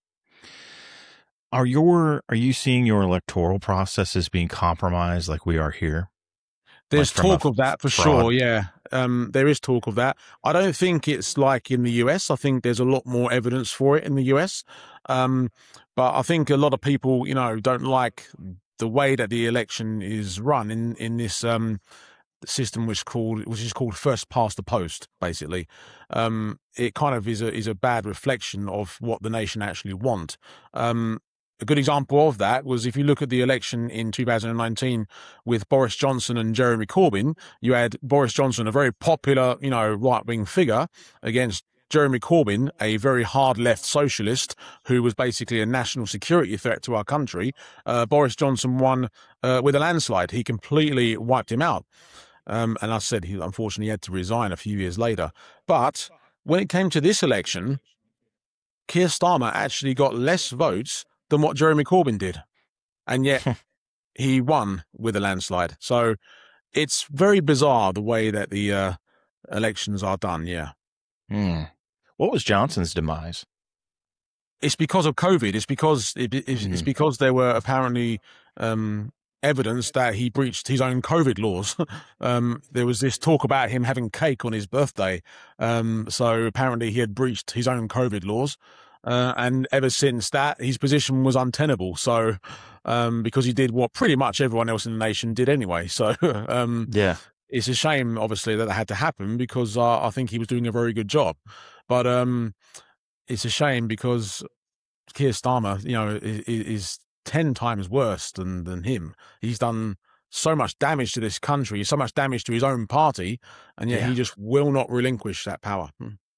Are you seeing your electoral processes being compromised like we are here? There's talk of that for sure, yeah. There is talk of that. I don't think it's like in the US. I think there's a lot more evidence for it in the US. But I think a lot of people, you know, don't like the way that the election is run in this system which is called first past the post. Basically, it kind of is a bad reflection of what the nation actually want. A good example of that was if you look at the election in 2019 with Boris Johnson and Jeremy Corbyn. You had Boris Johnson, a very popular, right-wing figure, against Jeremy Corbyn, a very hard left socialist who was basically a national security threat to our country. Boris Johnson won with a landslide. He completely wiped him out. And I said he unfortunately had to resign a few years later. But when it came to this election, Keir Starmer actually got less votes than what Jeremy Corbyn did. And yet he won with a landslide. So it's very bizarre the way that the elections are done, yeah. What was Johnson's demise? It's because of COVID. It's because it's because there were apparently evidence that he breached his own COVID laws. There was this talk about him having cake on his birthday. So apparently he had breached his own COVID laws. And ever since that, his position was untenable. So, because he did what pretty much everyone else in the nation did anyway. So, it's a shame, obviously, that had to happen because I think he was doing a very good job. But it's a shame because Keir Starmer, is 10 times worse than him. He's done so much damage to this country, so much damage to his own party, and yet he just will not relinquish that power.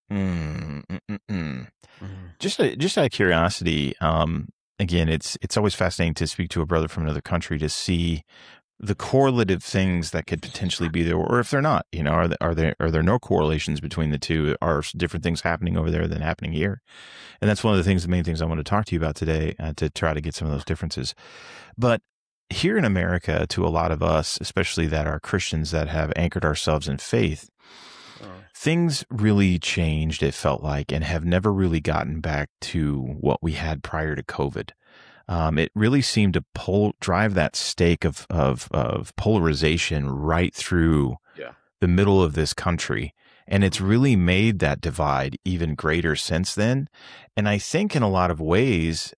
Just out of curiosity, again, it's always fascinating to speak to a brother from another country to see the correlative things that could potentially be there, or if they're not. Are there no correlations between the two? Are different things happening over there than happening here? And that's one of the main things I want to talk to you about today, to try to get some of those differences. But here in America, to a lot of us, especially that are Christians that have anchored ourselves in faith, things really changed, it felt like, and have never really gotten back to what we had prior to COVID. It really seemed to drive that stake of polarization right through the middle of this country. And it's really made that divide even greater since then. And I think in a lot of ways,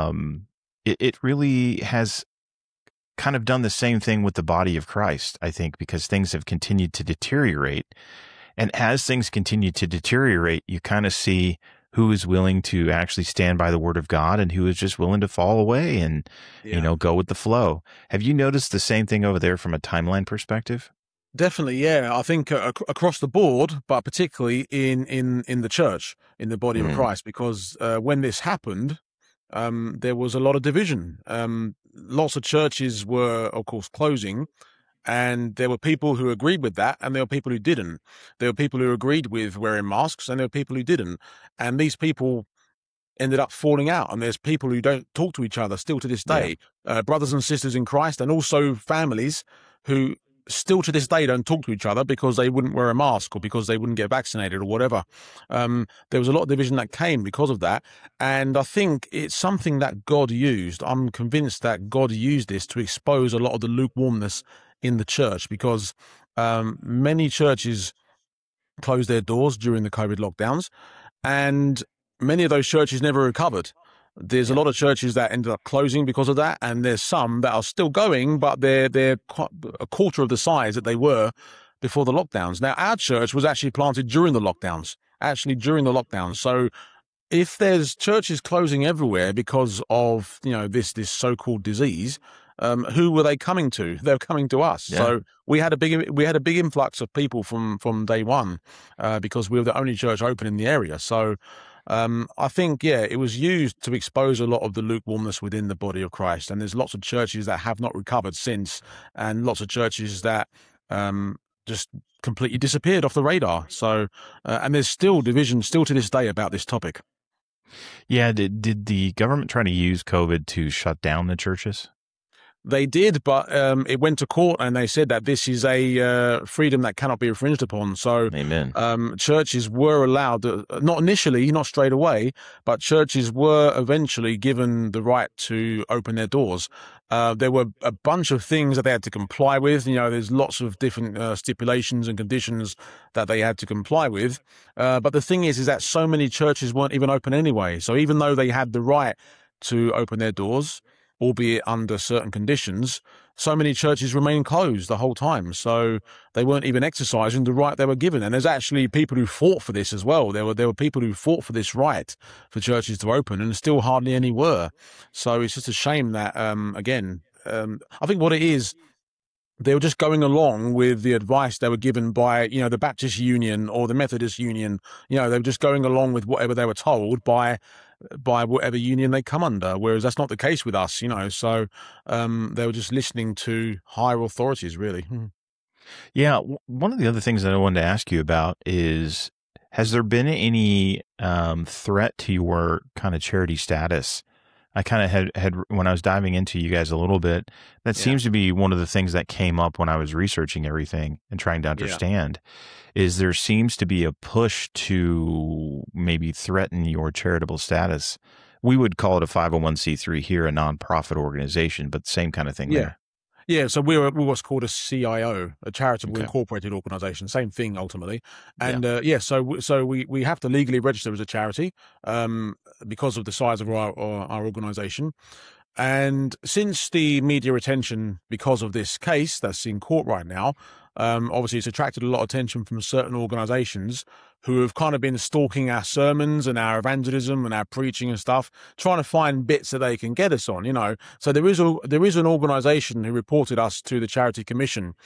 it really has kind of done the same thing with the body of Christ, I think, because things have continued to deteriorate. And as things continue to deteriorate, you kind of see who is willing to actually stand by the word of God and who is just willing to fall away and, go with the flow. Have you noticed the same thing over there from a timeline perspective? Definitely, yeah. I think across the board, but particularly in the church, in the body of Christ, because when this happened, there was a lot of division. Lots of churches were, of course, closing. And there were people who agreed with that, and there were people who didn't. There were people who agreed with wearing masks, and there were people who didn't. And these people ended up falling out. And there's people who don't talk to each other still to this day, brothers and sisters in Christ, and also families who still to this day don't talk to each other because they wouldn't wear a mask or because they wouldn't get vaccinated or whatever. There was a lot of division that came because of that. And I think it's something that God used. I'm convinced that God used this to expose a lot of the lukewarmness in the church, because many churches closed their doors during the COVID lockdowns, and many of those churches never recovered. There's a lot of churches that ended up closing because of that, and there's some that are still going, but they're a quarter of the size that they were before the lockdowns. Now, our church was actually planted during the lockdowns. So if there's churches closing everywhere because of this so-called disease, who were they coming to? They're coming to us. Yeah. So we had a big influx of people from day one because we were the only church open in the area. So I think it was used to expose a lot of the lukewarmness within the body of Christ. And there's lots of churches that have not recovered since, and lots of churches that just completely disappeared off the radar. So and there's still division still to this day about this topic. Yeah, did the government try to use COVID to shut down the churches? They did, but it went to court, and they said that this is a freedom that cannot be infringed upon. So, Amen. Churches were allowed, not initially, not straight away, but churches were eventually given the right to open their doors. There were a bunch of things that they had to comply with. There's lots of different stipulations and conditions that they had to comply with. But the thing is that so many churches weren't even open anyway. So even though they had the right to open their doors, albeit under certain conditions, so many churches remained closed the whole time. So they weren't even exercising the right they were given. And there's actually people who fought for this as well. There were people who fought for this right for churches to open, and still hardly any were. So it's just a shame that, I think what it is, they were just going along with the advice they were given by, the Baptist Union or the Methodist Union. They were just going along with whatever they were told by whatever union they come under, whereas that's not the case with us, So they were just listening to higher authorities, really. Yeah, one of the other things that I wanted to ask you about is, has there been any threat to your kind of charity status? I kind of had when I was diving into you guys a little bit, that seems to be one of the things that came up when I was researching everything and trying to understand, is there seems to be a push to maybe threaten your charitable status. We would call it a 501c3 here, a nonprofit organization, but same kind of thing there. Yeah, so we're what's called a CIO, a charitable incorporated organization. Same thing ultimately, and so we have to legally register as a charity because of the size of our organization. And since the media attention because of this case that's in court right now, obviously it's attracted a lot of attention from certain organizations who have kind of been stalking our sermons and our evangelism and our preaching and stuff, trying to find bits that they can get us on, So there is an organization who reported us to the Charity Commission,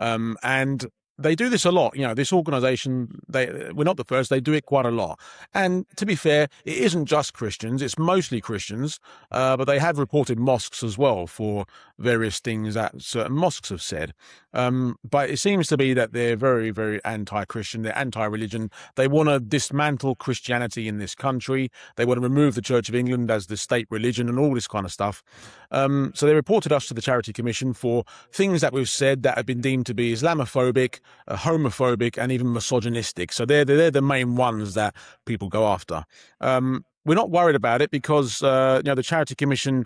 and they do this a lot. This organization, we're not the first. They do it quite a lot. And to be fair, it isn't just Christians. It's mostly Christians. But they have reported mosques as well for various things that certain mosques have said. But it seems to be that they're very, very anti-Christian. They're anti-religion. They want to dismantle Christianity in this country. They want to remove the Church of England as the state religion and all this kind of stuff. So they reported us to the Charity Commission for things that we've said that have been deemed to be Islamophobic, homophobic, and even misogynistic. So they're the main ones that people go after. We're not worried about it because the Charity Commission,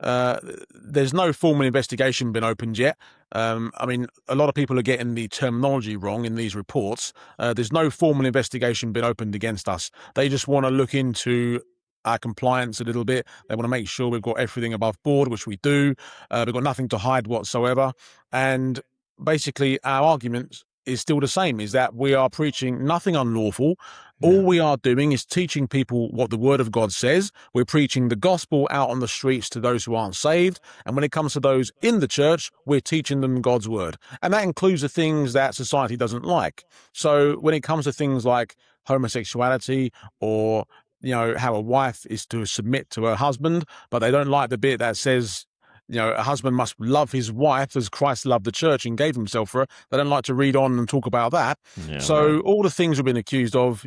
there's no formal investigation been opened yet. A lot of people are getting the terminology wrong in these reports. There's no formal investigation been opened against us. They just want to look into our compliance a little bit. They want to make sure we've got everything above board, which we do. We've got nothing to hide whatsoever. And basically our argument is still the same, is that we are preaching nothing unlawful. All we are doing is teaching people what the Word of God says. We're preaching the gospel out on the streets to those who aren't saved. And when it comes to those in the church, we're teaching them God's Word. And that includes the things that society doesn't like. So when it comes to things like homosexuality or, how a wife is to submit to her husband, but they don't like the bit that says, a husband must love his wife as Christ loved the church and gave himself for her. They don't like to read on and talk about that. All the things we've been accused of,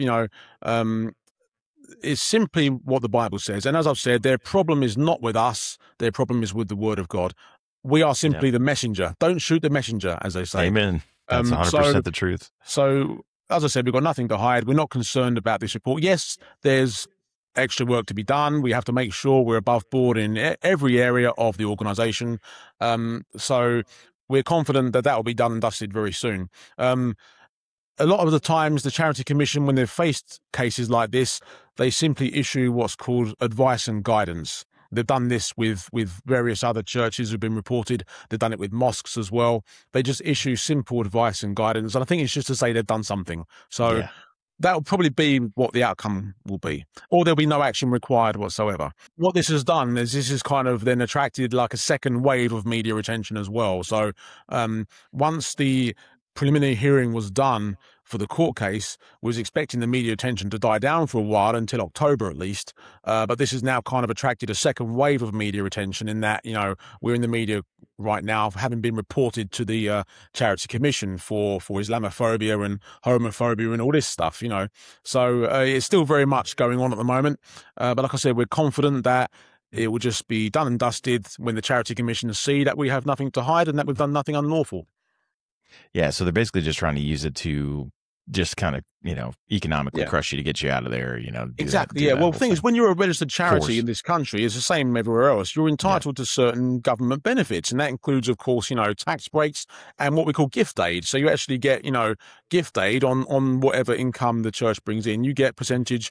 is simply what the Bible says. And as I've said, their problem is not with us. Their problem is with the Word of God. We are simply the messenger. Don't shoot the messenger, as they say. Amen. That's 100% the truth. So, as I said, we've got nothing to hide. We're not concerned about this report. Yes, there's extra work to be done. We have to make sure we're above board in every area of the organisation. So we're confident that will be done and dusted very soon. A lot of the times, the Charity Commission, when they've faced cases like this, they simply issue what's called advice and guidance. They've done this with various other churches who've been reported. They've done it with mosques as well. They just issue simple advice and guidance. And I think it's just to say they've done something. So that'll probably be what the outcome will be, or there'll be no action required whatsoever. What this has done is this has kind of then attracted like a second wave of media attention as well. So once the preliminary hearing was done for the court case, was expecting the media attention to die down for a while until October at least. But this has now kind of attracted a second wave of media attention in that, we're in the media right now, having been reported to the Charity Commission for Islamophobia and homophobia and all this stuff, So it's still very much going on at the moment. But like I said, we're confident that it will just be done and dusted when the Charity Commission see that we have nothing to hide and that we've done nothing unlawful. Yeah, so they're basically just trying to use it to just kind of, economically crush you to get you out of there, Exactly, Well, the thing is, when you're a registered charity in this country, it's the same everywhere else. You're entitled to certain government benefits, and that includes, of course, tax breaks and what we call gift aid. So you actually get, gift aid on whatever income the church brings in. You get percentage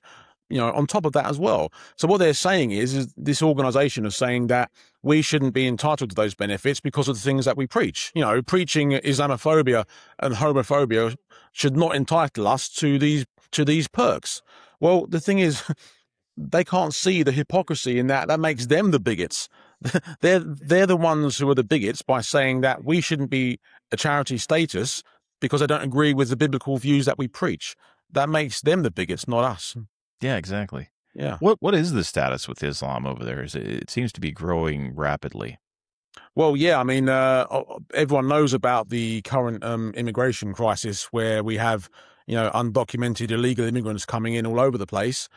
on top of that as well. So what they're saying is this organization is saying that we shouldn't be entitled to those benefits because of the things that we preach. Preaching Islamophobia and homophobia should not entitle us to these perks. Well, the thing is, they can't see the hypocrisy in that. That makes them the bigots. They're the ones who are the bigots by saying that we shouldn't be a charity status because they don't agree with the biblical views that we preach. That makes them the bigots, not us. Yeah, exactly. Yeah. What is the status with Islam over there? It seems to be growing rapidly. Well, yeah, I mean, everyone knows about the current immigration crisis where we have, undocumented illegal immigrants coming in all over the place,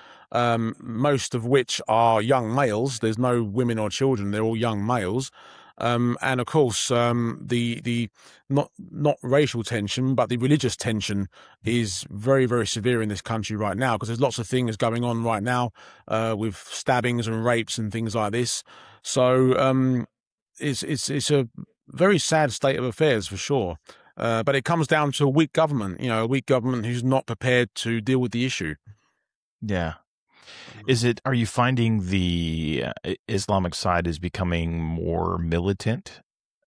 most of which are young males. There's no women or children. They're all young males. And of course, the not racial tension, but the religious tension is very, very severe in this country right now because there's lots of things going on right now with stabbings and rapes and things like this. So it's a very sad state of affairs for sure. But it comes down to a weak government, a weak government who's not prepared to deal with the issue. Yeah. Are you finding the Islamic side is becoming more militant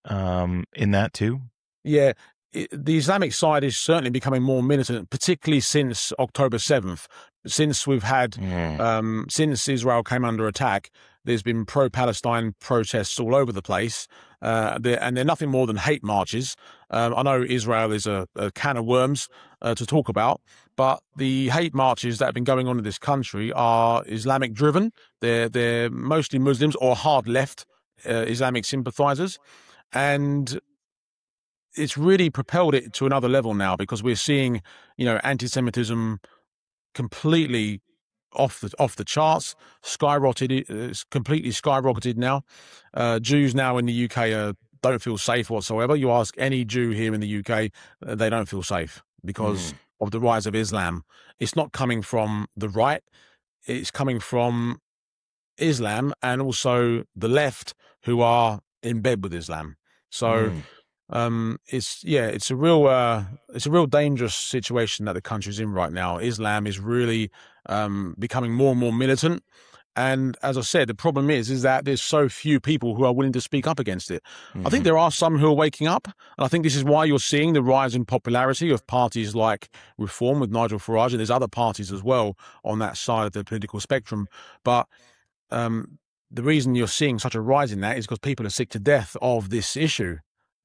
in that too? Yeah, the Islamic side is certainly becoming more militant, particularly since October 7th. Since we've had, since Israel came under attack, there's been pro-Palestine protests all over the place, and they're nothing more than hate marches. I know Israel is a can of worms to talk about, but the hate marches that have been going on in this country are Islamic-driven. They're mostly Muslims or hard left Islamic sympathizers, and it's really propelled it to another level now because we're seeing, anti-Semitism completely off the charts, skyrocketed. It's completely skyrocketed now. Jews now in the UK don't feel safe whatsoever. You ask any Jew here in the UK, they don't feel safe because of the rise of Islam. It's not coming from the right. It's coming from Islam and also the left who are in bed with Islam. So it's a real dangerous situation that the country's in right now. Islam is really becoming more and more militant. And as I said, the problem is that there's so few people who are willing to speak up against it. I think there are some who are waking up, and I think this is why you're seeing the rise in popularity of parties like Reform with Nigel Farage, and there's other parties as well on that side of the political spectrum. But the reason you're seeing such a rise in that is because people are sick to death of this issue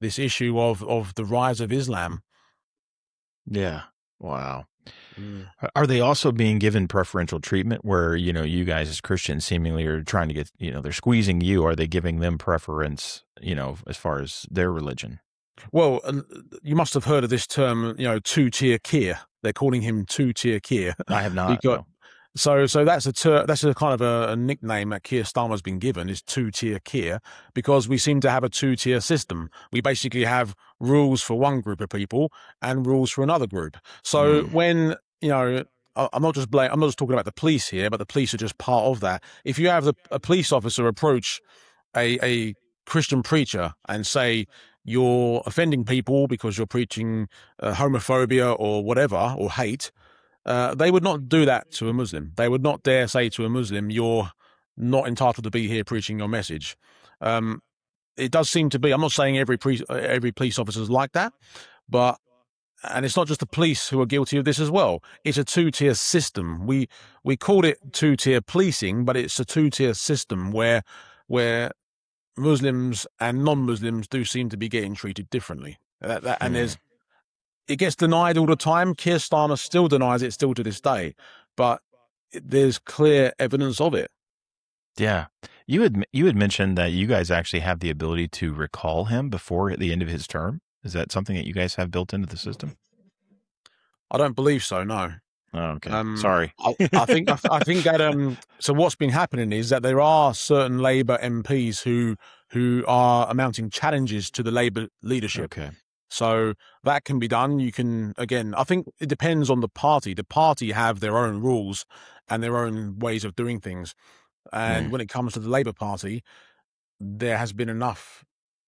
of the rise of Islam. Yeah. Wow. Are they also being given preferential treatment where, you guys as Christians seemingly are trying to get, they're squeezing you? Are they giving them preference, as far as their religion? Well, you must have heard of this term, two-tier Keir. They're calling him two-tier Keir. I have not. So that's a kind of a nickname that Keir Starmer's been given, is two-tier Keir, because we seem to have a two-tier system. We basically have rules for one group of people and rules for another group. So when, I'm not just talking about the police here, but the police are just part of that. If you have a police officer approach a Christian preacher and say, you're offending people because you're preaching homophobia or whatever, or hate, they would not do that to a Muslim. They would not dare say to a Muslim, you're not entitled to be here preaching your message. It does seem to be, I'm not saying every police officer is like that, and it's not just the police who are guilty of this as well. It's a two-tier system. We called it two-tier policing, but it's a two-tier system where Muslims and non-Muslims do seem to be getting treated differently. And it gets denied all the time. Keir Starmer still denies it still to this day, but there's clear evidence of it. Yeah. You had mentioned that you guys actually have the ability to recall him before the end of his term. Is that something that you guys have built into the system? I don't believe so, no. Oh, okay. Sorry. I think that so what's been happening is that there are certain Labour MPs who are mounting challenges to the Labour leadership. Okay. So that can be done. You can, again, I think it depends on the party. The party have their own rules and their own ways of doing things. And when it comes to the Labour Party, there has been enough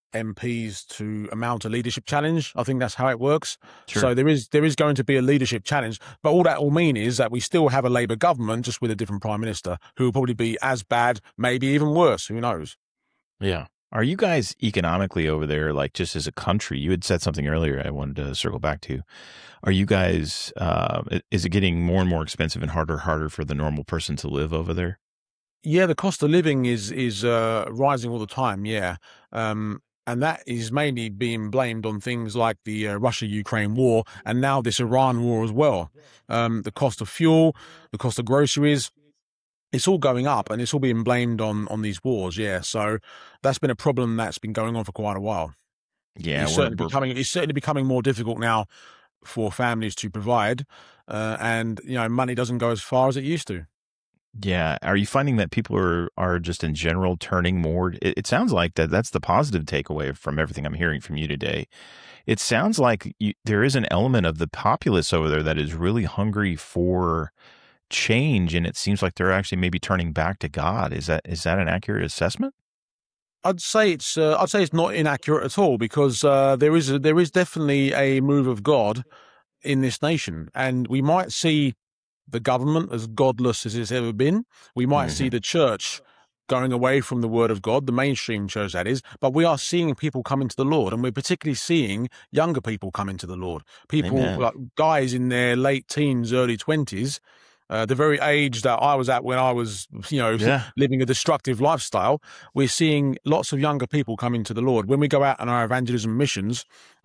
MPs to mount a leadership challenge. I think that's how it works. Sure. So there is going to be a leadership challenge, but all that will mean is that we still have a Labour government, just with a different prime minister, who will probably be as bad, maybe even worse. Who knows? Yeah. Are you guys economically over there, like just as a country? You had said something earlier I wanted to circle back to. Are you guys, is it getting more and more expensive and harder for the normal person to live over there? Yeah, the cost of living is rising all the time. Yeah. And that is mainly being blamed on things like the Russia-Ukraine war and now this Iran war as well. The cost of fuel, the cost of groceries, it's all going up and it's all being blamed on these wars. Yeah, so that's been a problem that's been going on for quite a while. Yeah, it's certainly becoming more difficult now for families to provide, and money doesn't go as far as it used to. Yeah. Are you finding that people are just in general turning more? It sounds like that's the positive takeaway from everything I'm hearing from you today. It sounds like there is an element of the populace over there that is really hungry for change, and it seems like they're actually maybe turning back to God. Is that an accurate assessment? I'd say it's not inaccurate at all, because there is definitely a move of God in this nation, and we might see the government as godless as it's ever been. We might see the church going away from the word of God, the mainstream church that is, but we are seeing people come into the Lord, and we're particularly seeing younger people come into the Lord. People, like guys in their late teens, early 20s, the very age that I was at when I was, living a destructive lifestyle. We're seeing lots of younger people come into the Lord. When we go out on our evangelism missions,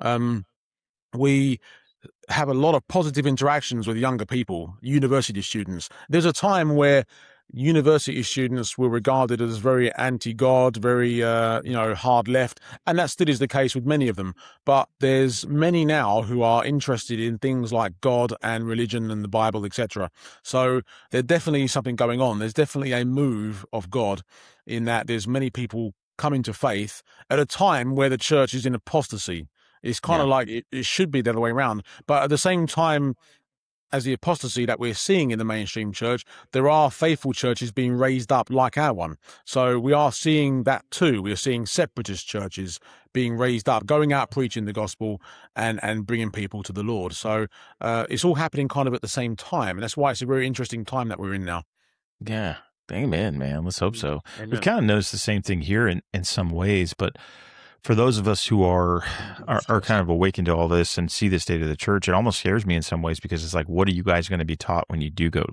we have a lot of positive interactions with younger people, university students. There's a time where university students were regarded as very anti-God, very, hard left, and that still is the case with many of them. But there's many now who are interested in things like God and religion and the Bible, etc. So there's definitely something going on. There's definitely a move of God in that there's many people coming to faith at a time where the church is in apostasy. It's kind of like it should be the other way around. But at the same time as the apostasy that we're seeing in the mainstream church, there are faithful churches being raised up like our one. So we are seeing that too. We are seeing separatist churches being raised up, going out preaching the gospel and bringing people to the Lord. So it's all happening kind of at the same time. And that's why it's a very interesting time that we're in now. Yeah. Amen, man. Let's hope so. Amen. We've kind of noticed the same thing here in some ways, but for those of us who are kind of awakened to all this and see the state of the church, it almost scares me in some ways, because it's like, what are you guys going to be taught when you do go,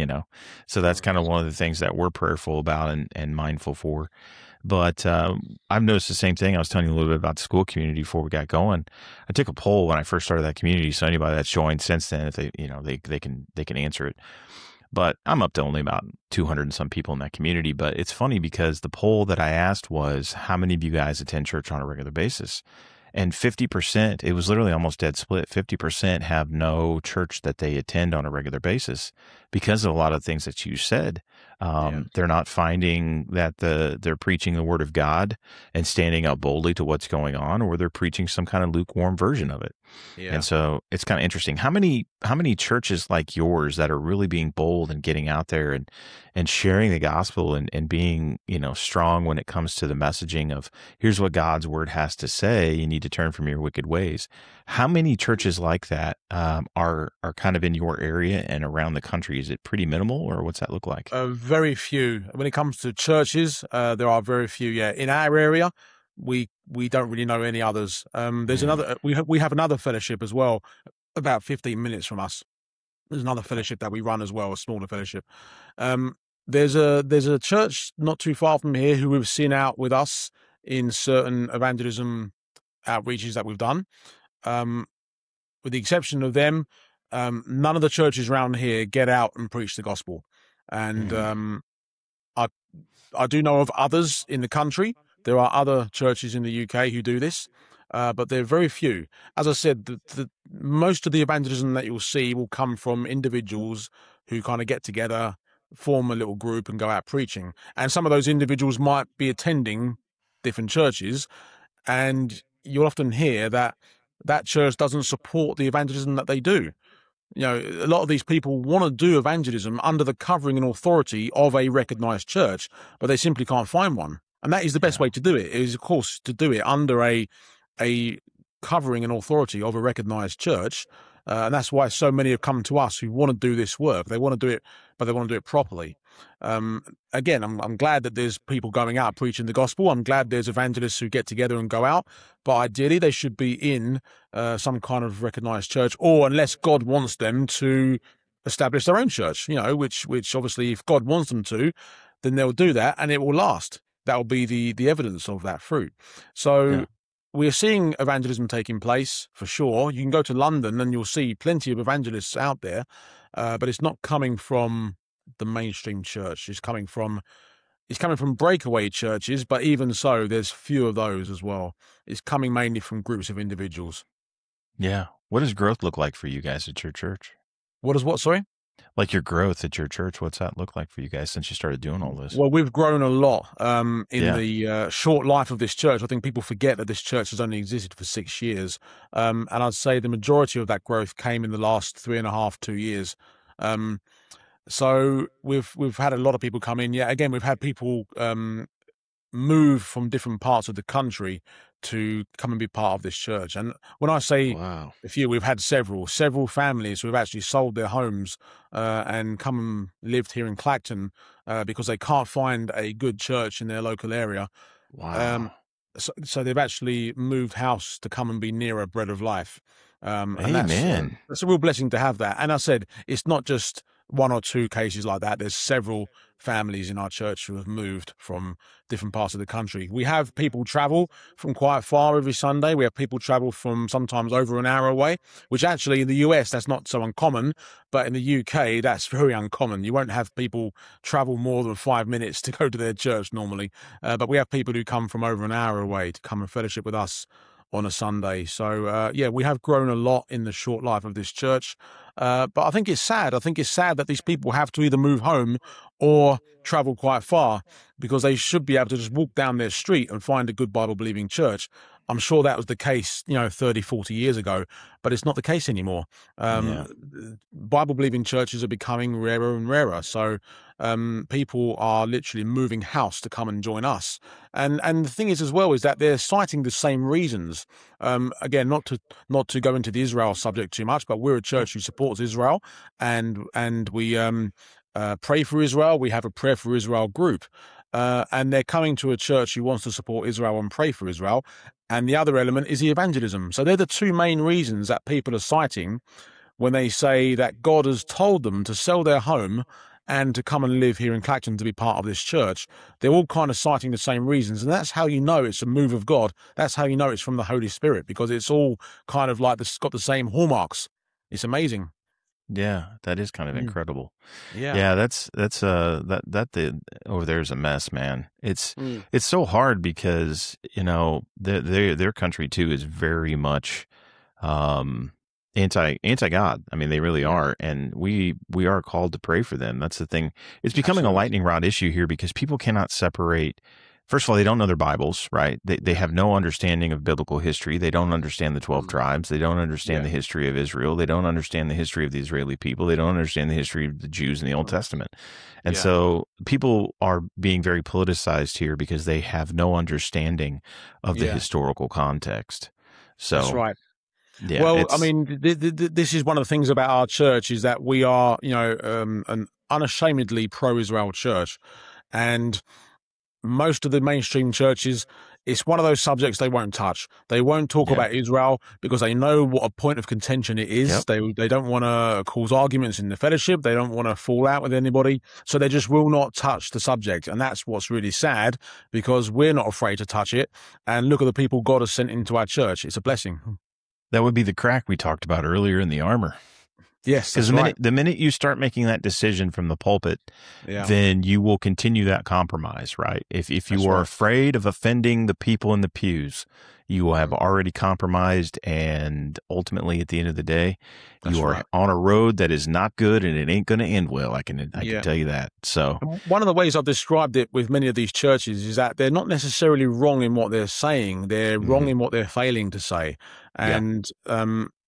So that's kind of one of the things that we're prayerful about and mindful for. But I've noticed the same thing. I was telling you a little bit about the school community before we got going. I took a poll when I first started that community, so anybody that's joined since then, if they can answer it. But I'm up to only about 200 and some people in that community. But it's funny because the poll that I asked was, how many of you guys attend church on a regular basis? And 50%, it was literally almost dead split. 50% have no church that they attend on a regular basis because of a lot of things that you said. They're not finding that they're preaching the word of God and standing up boldly to what's going on, or they're preaching some kind of lukewarm version of it. Yeah. And so it's kind of interesting. How many churches like yours that are really being bold and getting out there and sharing the gospel and being, strong when it comes to the messaging of, here's what God's word has to say, you need to turn from your wicked ways. How many churches like that are kind of in your area and around the country? Is it pretty minimal, or what's that look like? Very few. When it comes to churches, there are very few. Yeah, in our area, we don't really know any others. There's another. We have another fellowship as well, about 15 minutes from us. There's another fellowship that we run as well, a smaller fellowship. There's a church not too far from here who we've seen out with us in certain evangelism outreaches that we've done. With the exception of them, none of the churches around here get out and preach the gospel. And I do know of others in the country. There are other churches in the UK who do this, but they're very few. As I said, most of the evangelism that you'll see will come from individuals who kind of get together, form a little group and go out preaching. And some of those individuals might be attending different churches, and you'll often hear that church doesn't support the evangelism that they do. A lot of these people want to do evangelism under the covering and authority of a recognized church, but they simply can't find one. And that is the best way to do it, is, of course, to do it under a covering and authority of a recognized church. And that's why so many have come to us who want to do this work. They want to do it, but they want to do it properly. Again, I'm glad that there's people going out preaching the gospel. I'm glad there's evangelists who get together and go out. But ideally, they should be in some kind of recognized church, or unless God wants them to establish their own church, which obviously, if God wants them to, then they'll do that and it will last. That will be the evidence of that fruit. So we're seeing evangelism taking place for sure. You can go to London and you'll see plenty of evangelists out there, but it's not coming from the mainstream church. It's coming from breakaway churches, but even so, there's few of those as well. It's coming mainly from groups of individuals. Yeah. What does growth look like for you guys at your church? What is what, sorry? Like your growth at your church, what's that look like for you guys since you started doing all this? Well, we've grown a lot in the short life of this church. I think people forget that this church has only existed for 6 years. And I'd say the majority of that growth came in the last 3.5, 2 years. So we've had a lot of people come in. Yeah, again, we've had people move from different parts of the country to come and be part of this church. And when I say a few, we've had several families who have actually sold their homes and come and lived here in Clacton because they can't find a good church in their local area. Wow. So they've actually moved house to come and be nearer Bread of Life. And Amen. That's a real blessing to have that. And I said, it's not just one or two cases like that. There's several families in our church who have moved from different parts of the country. We have people travel from quite far every Sunday. We have people travel from sometimes over an hour away, which actually in the US, that's not so uncommon. But in the UK, that's very uncommon. You won't have people travel more than 5 minutes to go to their church normally. But we have people who come from over an hour away to come and fellowship with us on a Sunday. So, we have grown a lot in the short life of this church. But I think it's sad. I think it's sad that these people have to either move home or travel quite far, because they should be able to just walk down their street and find a good Bible-believing church. I'm sure that was the case, 30, 40 years ago, but it's not the case anymore. Bible-believing churches are becoming rarer and rarer. So people are literally moving house to come and join us. And the thing is as well is that they're citing the same reasons. Again, not to go into the Israel subject too much, but we're a church who supports Israel, and we pray for Israel. We have a Prayer for Israel group. And they're coming to a church who wants to support Israel and pray for Israel. And the other element is the evangelism. So they're the two main reasons that people are citing when they say that God has told them to sell their home and to come and live here in Clacton to be part of this church. They're all kind of citing the same reasons. And that's how you know it's a move of God. That's how you know it's from the Holy Spirit, because it's all kind of like got the same hallmarks. It's amazing. Yeah, that is kind of incredible. Yeah, that's over there is a mess, man. It's so hard because their country too is very much anti-God. I mean, they really are, and we are called to pray for them. That's the thing. It's becoming a lightning rod issue here because people cannot separate. First of all, they don't know their Bibles, right? They have no understanding of biblical history. They don't understand the 12 tribes. They don't understand the history of Israel. They don't understand the history of the Israeli people. They don't understand the history of the Jews in the Old Testament. And so people are being very politicized here because they have no understanding of the historical context. So that's right. Yeah, well, I mean, this is one of the things about our church is that we are, an unashamedly pro-Israel church. And most of the mainstream churches, it's one of those subjects they won't touch. They won't talk about Israel because they know what a point of contention it is. Yep. They don't want to cause arguments in the fellowship. They don't want to fall out with anybody. So they just will not touch the subject. And that's what's really sad, because we're not afraid to touch it. And look at the people God has sent into our church. It's a blessing. That would be the crack we talked about earlier in the armor. Yes, because the minute you start making that decision from the pulpit, then you will continue that compromise, right? If you are afraid of offending the people in the pews, you will have already compromised, and ultimately, at the end of the day, you are on a road that is not good, and it ain't going to end well. I can tell you that. So one of the ways I've described it with many of these churches is that they're not necessarily wrong in what they're saying; they're wrong in what they're failing to say, and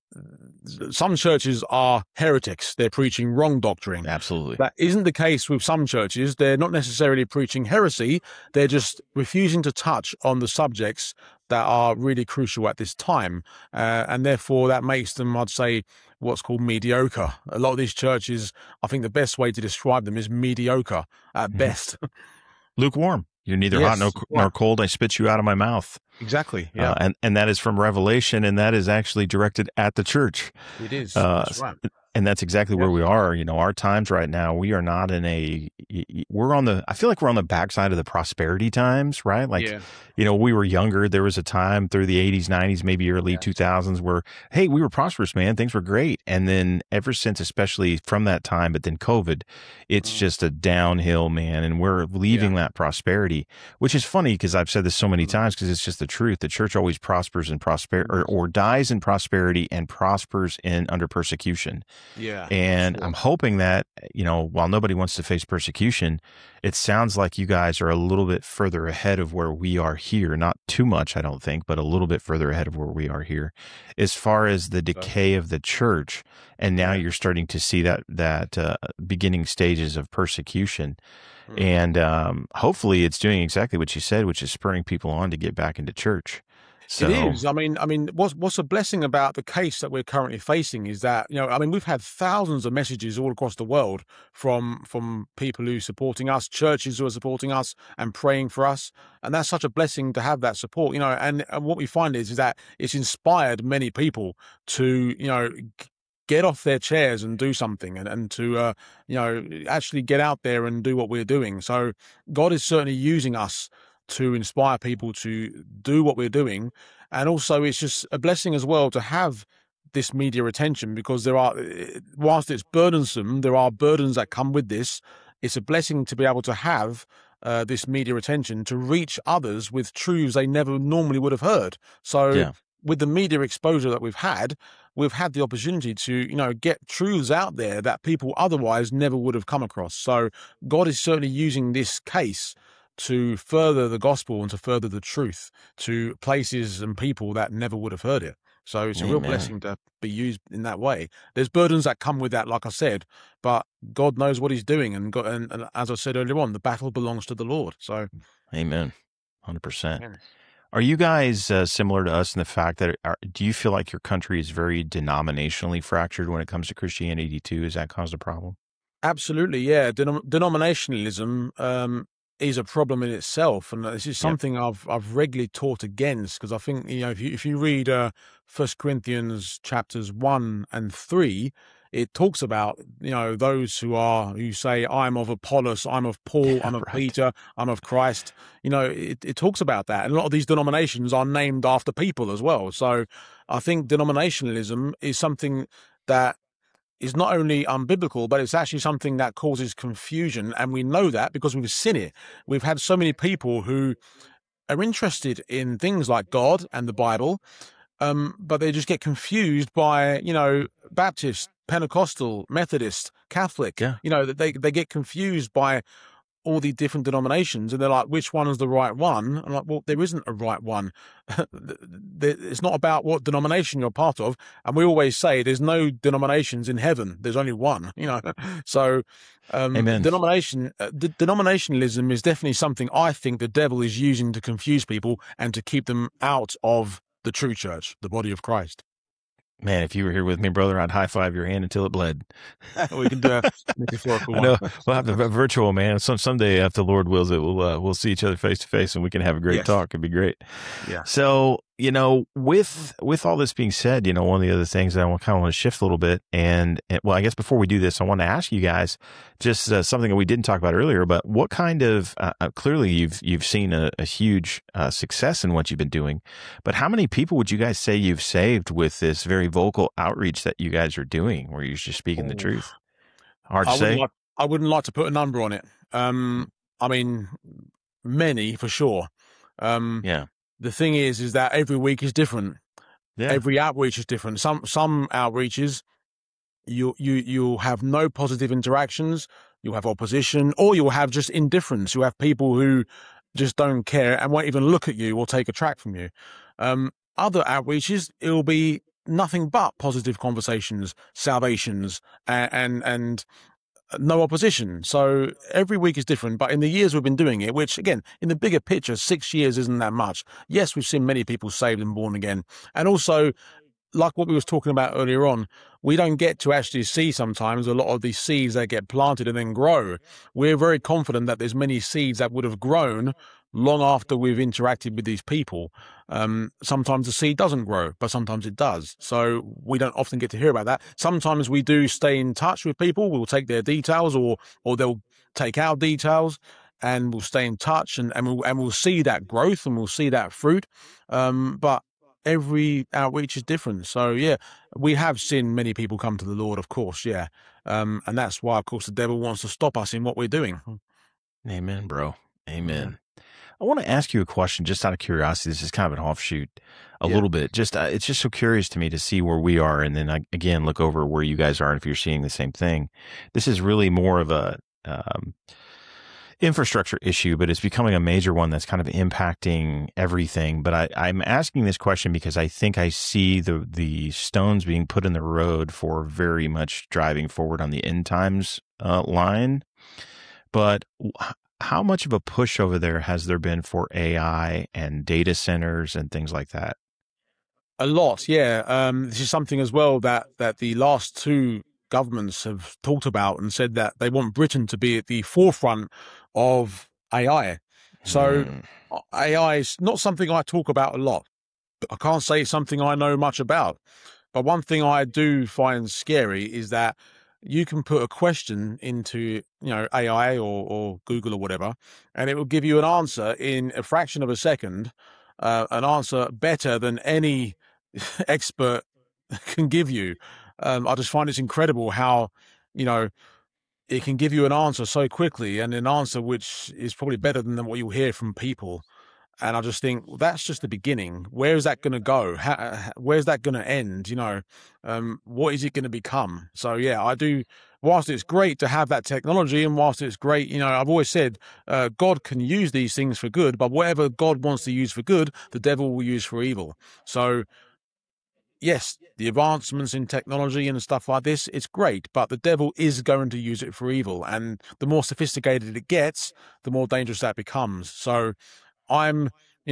some churches are heretics. They're preaching wrong doctrine. Absolutely. That isn't the case with some churches. They're not necessarily preaching heresy. They're just refusing to touch on the subjects that are really crucial at this time. And therefore, that makes them, I'd say, what's called mediocre. A lot of these churches, I think the best way to describe them is mediocre at best. Lukewarm. You're neither hot nor cold. I spit you out of my mouth. Exactly. Yeah. And that is from Revelation, and that is actually directed at the church. It is. That's right. And that's exactly where we are. Our times right now, we are not in I feel like we're on the backside of the prosperity times, right? Like, we were younger. There was a time through the 80s, 90s, maybe early 2000s where, hey, we were prosperous, man. Things were great. And then ever since, especially from that time, but then COVID, it's just a downhill, man. And we're leaving that prosperity, which is funny because I've said this so many times because it's just the truth. The church always prospers in prosperity or dies in prosperity and prospers under persecution. Yeah. And I'm hoping that, while nobody wants to face persecution, it sounds like you guys are a little bit further ahead of where we are here. Not too much, I don't think, but a little bit further ahead of where we are here as far as the decay of the church. And now you're starting to see that beginning stages of persecution. And hopefully it's doing exactly what you said, which is spurring people on to get back into church. So, it is. I mean, what's a blessing about the case that we're currently facing is that, we've had thousands of messages all across the world from people who are supporting us, churches who are supporting us and praying for us. And that's such a blessing to have that support, and what we find is that it's inspired many people to, get off their chairs and do something and to, actually get out there and do what we're doing. So God is certainly using us to inspire people to do what we're doing. And also it's just a blessing as well to have this media attention because whilst it's burdensome, there are burdens that come with this. It's a blessing to be able to have this media attention to reach others with truths they never normally would have heard. So with the media exposure that we've had the opportunity to, get truths out there that people otherwise never would have come across. So God is certainly using this case to further the gospel and to further the truth to places and people that never would have heard it. So it's a real blessing to be used in that way. There's burdens that come with that, like I said, but God knows what he's doing. And as I said earlier on, the battle belongs to the Lord. So, amen. 100%. Are you guys similar to us in the fact that, do you feel like your country is very denominationally fractured when it comes to Christianity too? Has that caused a problem? Absolutely, yeah. Denominationalism is a problem in itself, and this is something I've regularly taught against because I think if you read 1 Corinthians chapters 1 and 3, it talks about those who say I'm of Apollos, I'm of Paul, I'm of Peter, I'm of Christ. It talks about that, and a lot of these denominations are named after people as well. So I think denominationalism is something that is not only unbiblical, but it's actually something that causes confusion. And we know that because we've seen it. We've had so many people who are interested in things like God and the Bible, but they just get confused by, Baptist, Pentecostal, Methodist, Catholic. They get confused by all the different denominations, and they're like, which one is the right one? I'm like, well, there isn't a right one. It's not about what denomination you're part of. And we always say there's no denominations in heaven. There's only one, So Amen. Denominationalism is definitely something I think the devil is using to confuse people and to keep them out of the true church, the body of Christ. Man, if you were here with me, brother, I'd high five your hand until it bled. We can do a metaphorical one. No, we'll have a virtual, man. Someday, if the Lord wills it, we'll see each other face to face and we can have a great talk. It'd be great. Yeah. So, with all this being said, one of the other things that I kind of want to shift a little bit, and I guess before we do this, I want to ask you guys just something that we didn't talk about earlier. But what kind of clearly you've seen a huge success in what you've been doing, but how many people would you guys say you've saved with this very vocal outreach that you guys are doing, where you're just speaking the truth? Hard to say. I wouldn't like to put a number on it. Many for sure. The thing is that every week is different. Yeah. Every outreach is different. Some outreaches, you'll have no positive interactions. You'll have opposition, or you'll have just indifference. You have people who just don't care and won't even look at you or take a track from you. Other outreaches, it'll be nothing but positive conversations, salvations, and no opposition. So every week is different. But in the years we've been doing it, which again, in the bigger picture, 6 years isn't that much. Yes, we've seen many people saved and born again. And also, like what we was talking about earlier on, we don't get to actually see sometimes a lot of these seeds that get planted and then grow. We're very confident that there's many seeds that would have grown long after we've interacted with these people. Sometimes the seed doesn't grow, but sometimes it does. So we don't often get to hear about that. Sometimes we do stay in touch with people. We'll take their details or they'll take our details, and we'll stay in touch and we'll see that growth and we'll see that fruit. But every outreach is different. So yeah, we have seen many people come to the Lord, of course. Yeah. And that's why, of course, the devil wants to stop us in what we're doing. Amen, bro. Amen. I want to ask you a question just out of curiosity. This is kind of an offshoot a little bit. Just it's just so curious to me to see where we are, and then I, again, look over where you guys are and if you're seeing the same thing. This is really more of a infrastructure issue, but it's becoming a major one that's kind of impacting everything. But I'm asking this question because I think I see the stones being put in the road for very much driving forward on the end times line. But how much of a push over there has there been for AI and data centers and things like that? A lot, yeah. This is something as well that the last two governments have talked about and said that they want Britain to be at the forefront of AI. So AI is not something I talk about a lot. I can't say it's something I know much about. But one thing I do find scary is that you can put a question into, AI or Google or whatever, and it will give you an answer in a fraction of a second, an answer better than any expert can give you. I just find it's incredible how, it can give you an answer so quickly, and an answer which is probably better than what you'll hear from people. And I just think, well, that's just the beginning. Where is that going to go? Where's that going to end? What is it going to become? So, yeah, I do. Whilst it's great to have that technology, and whilst it's great, I've always said God can use these things for good, but whatever God wants to use for good, the devil will use for evil. So, yes, the advancements in technology and stuff like this, it's great, but the devil is going to use it for evil. And the more sophisticated it gets, the more dangerous that becomes. So I'm,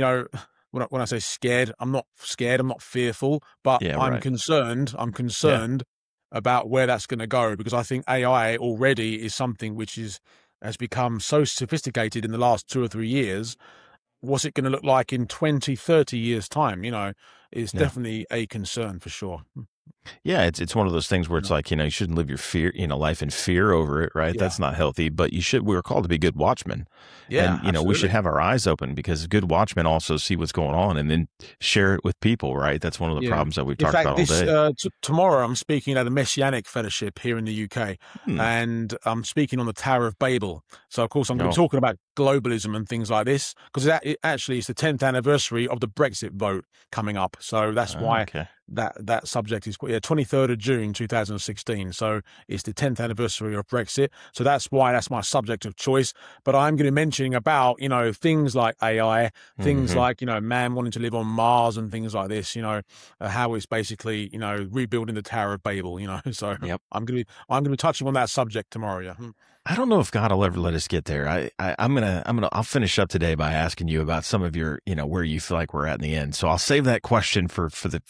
when I say scared, I'm not scared, I'm not fearful, but I'm concerned. I'm concerned about where that's going to go, because I think AI already is something which has become so sophisticated in the last 2 or 3 years. What's it going to look like in 20, 30 years' time? Is definitely a concern for sure. Yeah, it's one of those things where it's like, you shouldn't live your life in fear over it, right? Yeah. That's not healthy, but we're called to be good watchmen. Yeah. And, we should have our eyes open, because good watchmen also see what's going on and then share it with people, right? That's one of the problems that we've talked about all day. Tomorrow I'm speaking at a Messianic Fellowship here in the UK, and I'm speaking on the Tower of Babel. So, of course, I'm going to be talking about globalism and things like this, because actually it's the 10th anniversary of the Brexit vote coming up. So that's why that subject is 23rd of June 2016. So it's the 10th anniversary of Brexit. So that's why that's my subject of choice. But I'm going to be mentioning about, things like AI, things like, man wanting to live on Mars and things like this, how it's basically, rebuilding the Tower of Babel, So I'm going to be touching on that subject tomorrow. Yeah. I don't know if God will ever let us get there. I'll finish up today by asking you about some of your, where you feel like we're at in the end. So I'll save that question for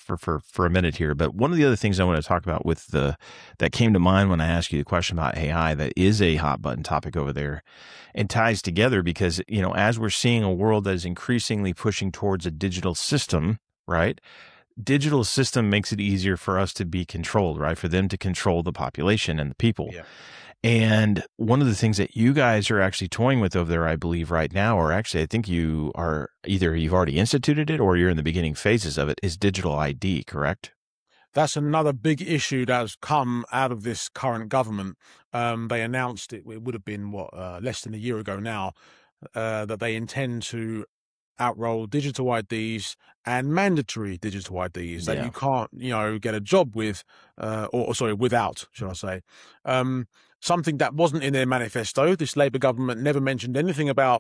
a minute here. But one of the other things I want to talk about that came to mind when I asked you the question about AI, that is a hot button topic over there, and ties together because, as we're seeing a world that is increasingly pushing towards a digital system, right? Digital system makes it easier for us to be controlled, right? For them to control the population and the people. Yeah. And one of the things that you guys are actually toying with over there, I believe right now, or actually I think you are either you've already instituted it or you're in the beginning phases of it, is digital ID, correct? That's another big issue that has come out of this current government. They announced it would have been, less than a year ago now, that they intend to outroll digital IDs and mandatory digital IDs that you can't, get a job with, without, should I say. Something that wasn't in their manifesto. This Labour government never mentioned anything about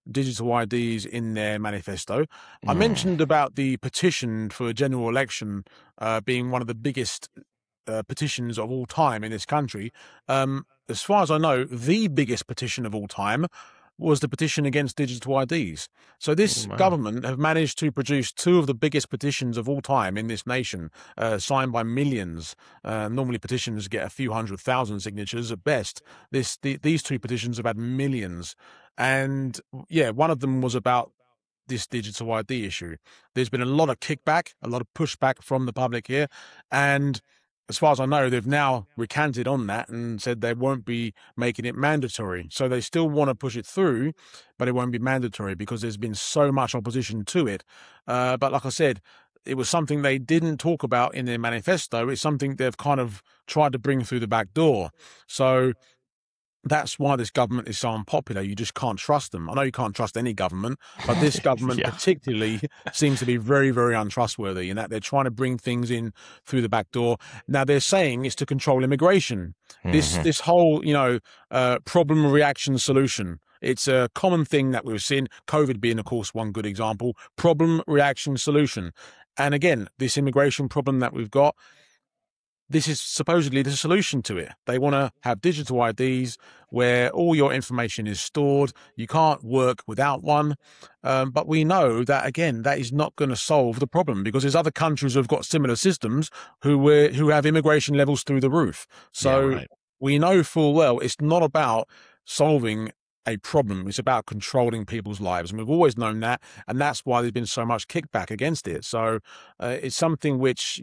digital IDs in their manifesto. I mentioned about the petition for a general election being one of the biggest petitions of all time in this country. As far as I know, the biggest petition of all time was the petition against digital IDs. So this government have managed to produce two of the biggest petitions of all time in this nation, signed by millions. Normally petitions get a few 100,000 signatures at best. These two petitions have had millions. And yeah, one of them was about this digital ID issue. There's been a lot of kickback, a lot of pushback from the public here. And as far as I know, they've now recanted on that and said they won't be making it mandatory. So they still want to push it through, but it won't be mandatory because there's been so much opposition to it. But like I said, it was something they didn't talk about in their manifesto. It's something they've kind of tried to bring through the back door. So that's why this government is so unpopular. You just can't trust them. I know you can't trust any government, but this government particularly seems to be very, very untrustworthy in that they're trying to bring things in through the back door. Now they're saying it's to control immigration. This whole, problem, reaction, solution. It's a common thing that we've seen, COVID being, of course, one good example. Problem, reaction, solution. And again, this immigration problem that we've got, this is supposedly the solution to it. They want to have digital IDs where all your information is stored. You can't work without one. But we know that, again, that is not going to solve the problem because there's other countries who have got similar systems who have immigration levels through the roof. So we know full well it's not about solving a problem. It's about controlling people's lives. And we've always known that. And that's why there's been so much kickback against it. So it's something which,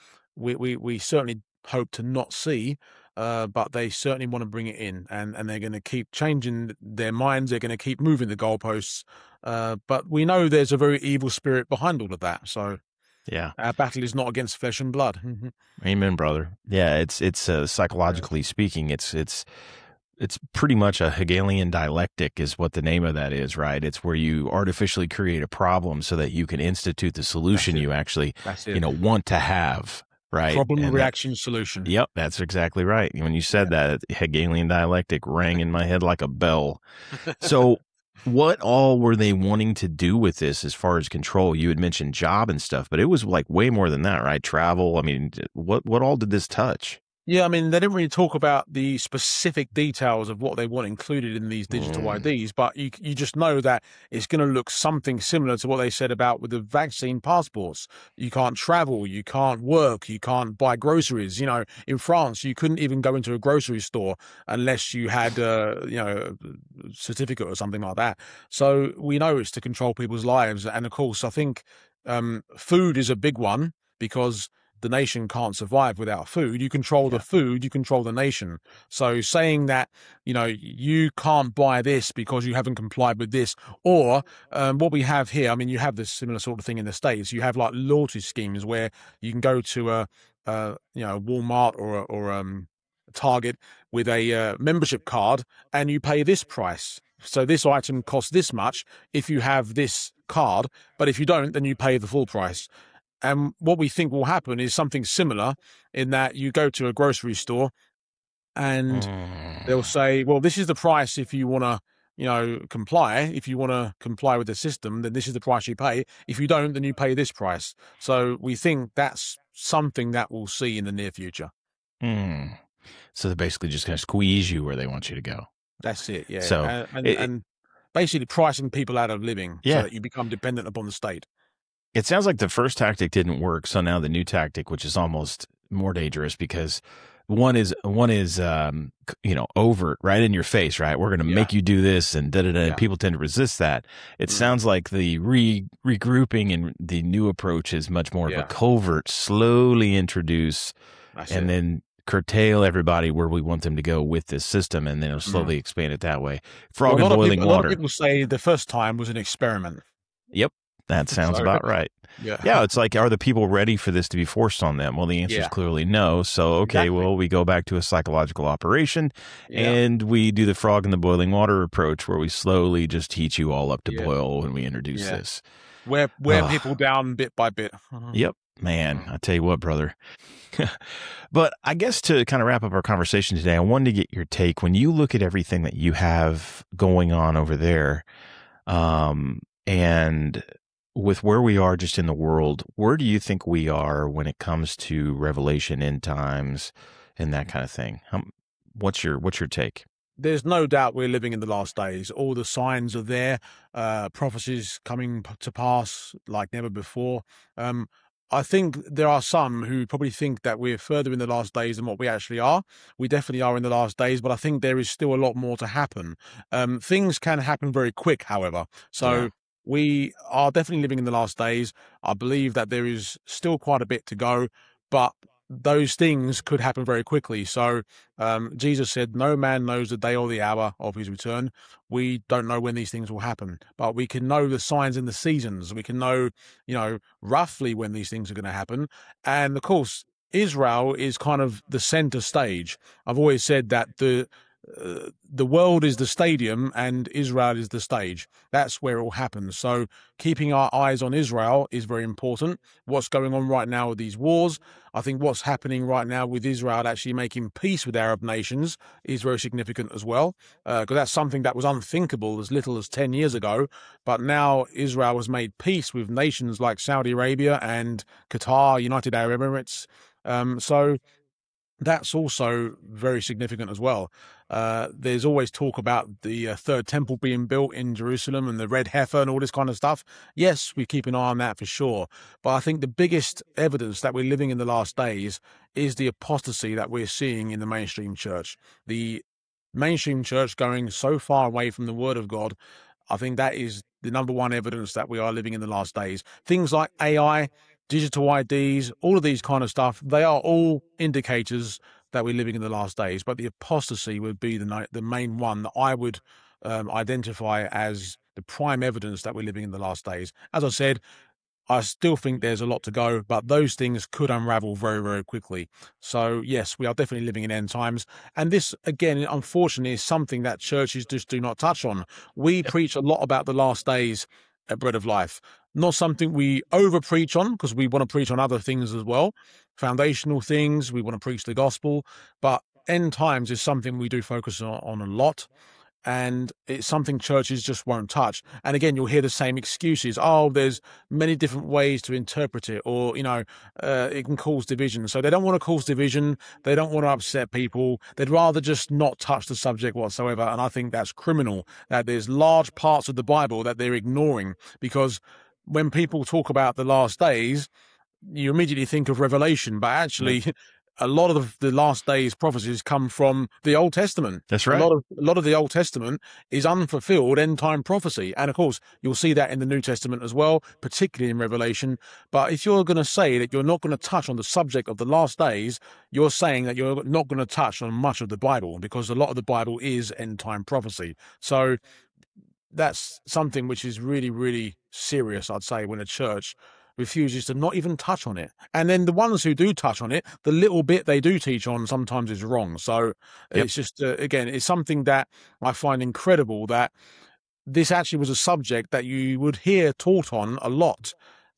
we certainly hope to not see, but they certainly want to bring it in, and they're going to keep changing their minds. They're going to keep moving the goalposts. But we know there's a very evil spirit behind all of that. So our battle is not against flesh and blood. Amen, brother. Yeah, it's psychologically speaking, it's pretty much a Hegelian dialectic is what the name of that is, right? It's where you artificially create a problem so that you can institute the solution you actually, want to have. Right. Problem, reaction, solution. Yep, that's exactly right. When you said that, Hegelian dialectic rang in my head like a bell. So what all were they wanting to do with this as far as control? You had mentioned job and stuff, but it was like way more than that, right? Travel. I mean, what all did this touch? Yeah, I mean, they didn't really talk about the specific details of what they want included in these digital IDs, but you just know that it's going to look something similar to what they said about with the vaccine passports. You can't travel, you can't work, you can't buy groceries. In France, you couldn't even go into a grocery store unless you had, a certificate or something like that. So we know it's to control people's lives. And of course, I think food is a big one because the nation can't survive without food. You control the food, you control the nation. So saying that, you can't buy this because you haven't complied with this, or what we have here, I mean, you have this similar sort of thing in the States. You have like loyalty schemes where you can go to a Walmart or a Target with a membership card and you pay this price. So this item costs this much if you have this card, but if you don't, then you pay the full price. And what we think will happen is something similar in that you go to a grocery store and they'll say, well, this is the price if you want to, comply. If you want to comply with the system, then this is the price you pay. If you don't, then you pay this price. So we think that's something that we'll see in the near future. So they're basically just going to squeeze you where they want you to go. That's it, yeah. So and basically pricing people out of living so that you become dependent upon the state. It sounds like the first tactic didn't work, so now the new tactic, which is almost more dangerous because one is overt, right in your face, right? We're going to make you do this and da-da-da. Yeah. People tend to resist that. It sounds like the regrouping and the new approach is much more of a covert, slowly introduce then curtail everybody where we want them to go with this system, and then it'll slowly expand it that way. Frog in boiling water. A lot of people say the first time was an experiment. Yep. That sounds about right. Yeah, it's like, are the people ready for this to be forced on them? Well, the answer is clearly no. So, well, we go back to a psychological operation and we do the frog in the boiling water approach where we slowly just heat you all up to boil when we introduce this. Wear people down bit by bit. Yep. Man, I tell you what, brother. But I guess to kind of wrap up our conversation today, I wanted to get your take. When you look at everything that you have going on over there, And with where we are just in the world, where do you think we are when it comes to Revelation, end times, and that kind of thing? What's your take? There's no doubt we're living in the last days. All the signs are there, prophecies coming to pass like never before. I think there are some who probably think that we're further in the last days than what we actually are. We definitely are in the last days, but I think there is still a lot more to happen. Things can happen very quick, however. So we are definitely living in the last days. I believe that there is still quite a bit to go, but those things could happen very quickly. So Jesus said, no man knows the day or the hour of his return. We don't know when these things will happen, but we can know the signs and the seasons. We can know, roughly when these things are going to happen. And of course, Israel is kind of the center stage. I've always said that the world is the stadium and Israel is the stage. That's where it all happens. So keeping our eyes on Israel is very important. What's going on right now with these wars, I think what's happening right now with Israel actually making peace with Arab nations is very significant as well, because that's something that was unthinkable as little as 10 years ago. But now Israel has made peace with nations like Saudi Arabia and Qatar, United Arab Emirates. So that's also very significant as well. There's always talk about the third temple being built in Jerusalem and the red heifer and all this kind of stuff. Yes, we keep an eye on that for sure. But I think the biggest evidence that we're living in the last days is the apostasy that we're seeing in the mainstream church. The mainstream church going so far away from the word of God, I think that is the number one evidence that we are living in the last days. Things like AI, digital IDs, all of these kind of stuff, they are all indicators that we're living in the last days. But the apostasy would be the main one that I would identify as the prime evidence that we're living in the last days. As I said, I still think there's a lot to go, but those things could unravel very, very quickly. So, yes, we are definitely living in end times. And this, again, unfortunately, is something that churches just do not touch on. We preach a lot about the last days at Bread of Life. Not something we over-preach on, because we want to preach on other things as well, foundational things. We want to preach the gospel, but end times is something we do focus on a lot, and it's something churches just won't touch. And again, you'll hear the same excuses. Oh, there's many different ways to interpret it, or, it can cause division. So they don't want to cause division. They don't want to upset people. They'd rather just not touch the subject whatsoever. And I think that's criminal, that there's large parts of the Bible that they're ignoring, because when people talk about the last days, you immediately think of Revelation, but actually a lot of the last days prophecies come from the Old Testament. That's right. A lot of the Old Testament is unfulfilled end time prophecy. And of course, you'll see that in the New Testament as well, particularly in Revelation. But if you're going to say that you're not going to touch on the subject of the last days, you're saying that you're not going to touch on much of the Bible, because a lot of the Bible is end time prophecy. So that's something which is really, really serious, I'd say, when a church refuses to not even touch on it. And then the ones who do touch on it, the little bit they do teach on sometimes is wrong. So it's just, again, it's something that I find incredible, that this actually was a subject that you would hear taught on a lot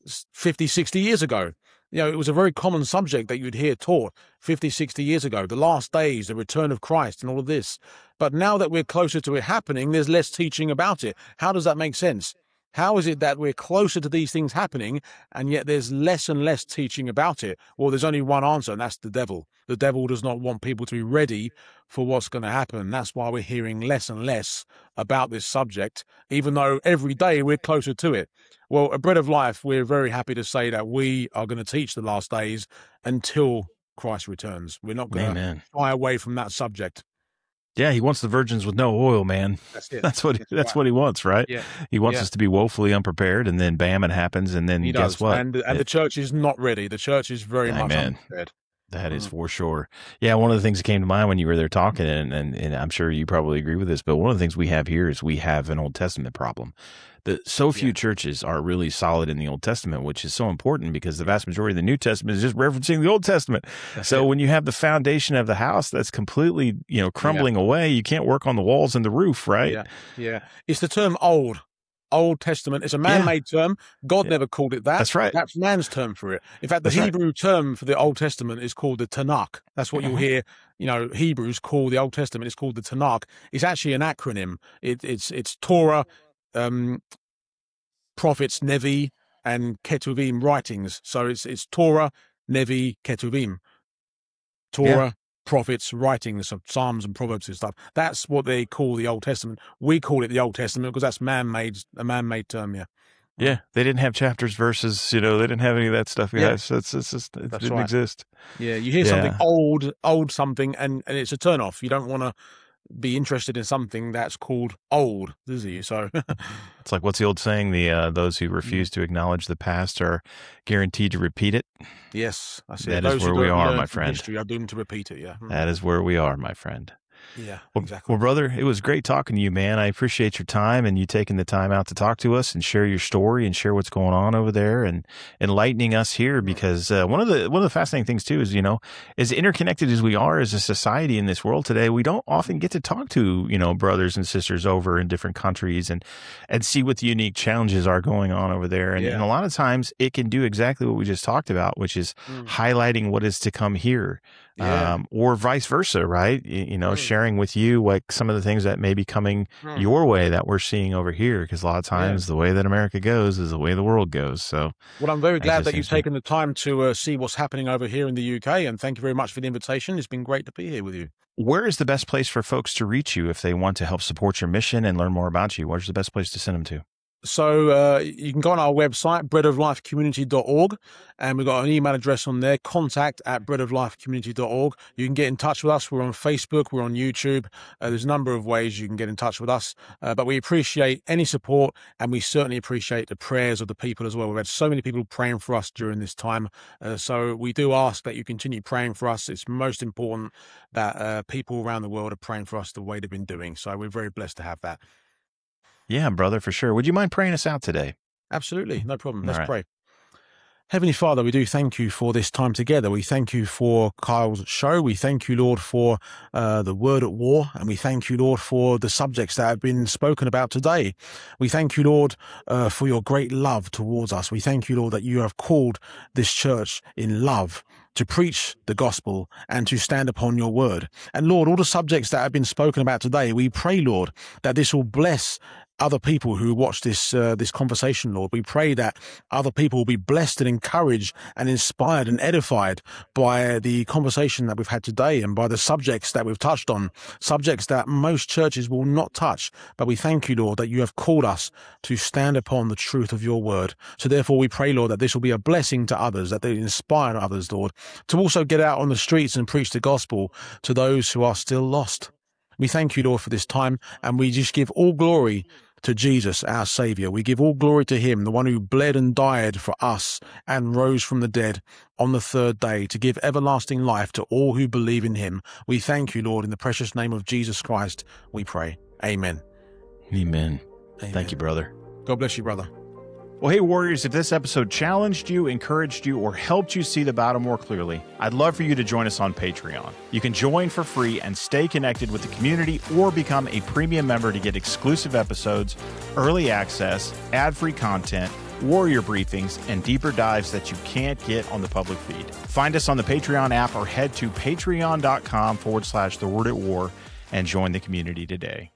50, 60 years ago. It was a very common subject that you'd hear taught 50, 60 years ago, the last days, the return of Christ and all of this. But now that we're closer to it happening, there's less teaching about it. How does that make sense? How is it that we're closer to these things happening, and yet there's less and less teaching about it? Well, there's only one answer, and that's the devil. The devil does not want people to be ready for what's going to happen. That's why we're hearing less and less about this subject, even though every day we're closer to it. Well, at Bread of Life, we're very happy to say that we are going to teach the last days until Christ returns. We're not going to shy away from that subject. Yeah, he wants the virgins with no oil, man. That's it. That's what he wants, right? Yeah. He wants us to be woefully unprepared, and then bam, it happens, and then guess what? And the church is not ready. The church is very much unprepared. That is for sure. Yeah, one of the things that came to mind when you were there talking, and I'm sure you probably agree with this, but one of the things we have here is we have an Old Testament problem. So few churches are really solid in the Old Testament, which is so important, because the vast majority of the New Testament is just referencing the Old Testament. So when you have the foundation of the house that's completely, crumbling away, you can't work on the walls and the roof, right? Yeah. It's the term Old Testament. It's a man-made term. God never called it that. That's right. That's man's term for it. In fact, the Hebrew term for the Old Testament is called the Tanakh. That's what you'll hear, Hebrews call the Old Testament. It's called the Tanakh. It's actually an acronym. It's Torah, prophets, Nevi, and Ketuvim writings. So it's Torah, Nevi, Ketuvim. Torah, prophets, writings of Psalms and Proverbs and stuff. That's what they call the Old Testament. We call it the Old Testament because that's a man-made term, yeah. Yeah, they didn't have chapters, verses, they didn't have any of that stuff. Yeah. It didn't right. exist. Yeah, you hear something old something, and it's a turn-off. You don't want to be interested in something that's called old, does he? So it's like, what's the old saying? Those who refuse to acknowledge the past are guaranteed to repeat it. Yes, I see. That is where we are, my friend. History are doomed to repeat it. Yeah, that is where we are, my friend. Yeah, exactly. Well, brother, it was great talking to you, man. I appreciate your time and you taking the time out to talk to us and share your story and share what's going on over there and enlightening us here. Because one of the fascinating things too is, as interconnected as we are as a society in this world today, we don't often get to talk to brothers and sisters over in different countries and see what the unique challenges are going on over there. And a lot of times it can do exactly what we just talked about, which is highlighting what is to come here. Or vice versa, right? Sharing with you like some of the things that may be coming your way that we're seeing over here. Because a lot of times the way that America goes is the way the world goes. So, well, I'm very glad that you've taken the time to see what's happening over here in the UK. And thank you very much for the invitation. It's been great to be here with you. Where is the best place for folks to reach you if they want to help support your mission and learn more about you? Where's the best place to send them to? So you can go on our website, breadoflifecommunity.org, and we've got an email address on there, contact@breadoflifecommunity.org. You can get in touch with us. We're on Facebook. We're on YouTube. There's a number of ways you can get in touch with us, but we appreciate any support, and we certainly appreciate the prayers of the people as well. We've had so many people praying for us during this time, so we do ask that you continue praying for us. It's most important that people around the world are praying for us the way they've been doing, so we're very blessed to have that. Yeah, brother, for sure. Would you mind praying us out today? Absolutely. No problem. Let's pray. Heavenly Father, we do thank you for this time together. We thank you for Kyle's show. We thank you, Lord, for the word at war. And we thank you, Lord, for the subjects that have been spoken about today. We thank you, Lord, for your great love towards us. We thank you, Lord, that you have called this church in love to preach the gospel and to stand upon your word. And Lord, all the subjects that have been spoken about today, we pray, Lord, that this will bless other people who watch this conversation, Lord. We pray that other people will be blessed and encouraged and inspired and edified by the conversation that we've had today and by the subjects that we've touched on, subjects that most churches will not touch. But we thank you, Lord, that you have called us to stand upon the truth of your word. So therefore we pray, Lord, that this will be a blessing to others, that they inspire others, Lord, to also get out on the streets and preach the gospel to those who are still lost. We thank you, Lord, for this time, and we just give all glory to Jesus, our Savior. We give all glory to him, the one who bled and died for us and rose from the dead on the third day to give everlasting life to all who believe in him. We thank you, Lord, in the precious name of Jesus Christ, we pray. Amen. Amen. Thank you, brother. God bless you, brother. Well, hey, Warriors, if this episode challenged you, encouraged you, or helped you see the battle more clearly, I'd love for you to join us on Patreon. You can join for free and stay connected with the community or become a premium member to get exclusive episodes, early access, ad-free content, warrior briefings, and deeper dives that you can't get on the public feed. Find us on the Patreon app or head to patreon.com/thewordAtWar and join the community today.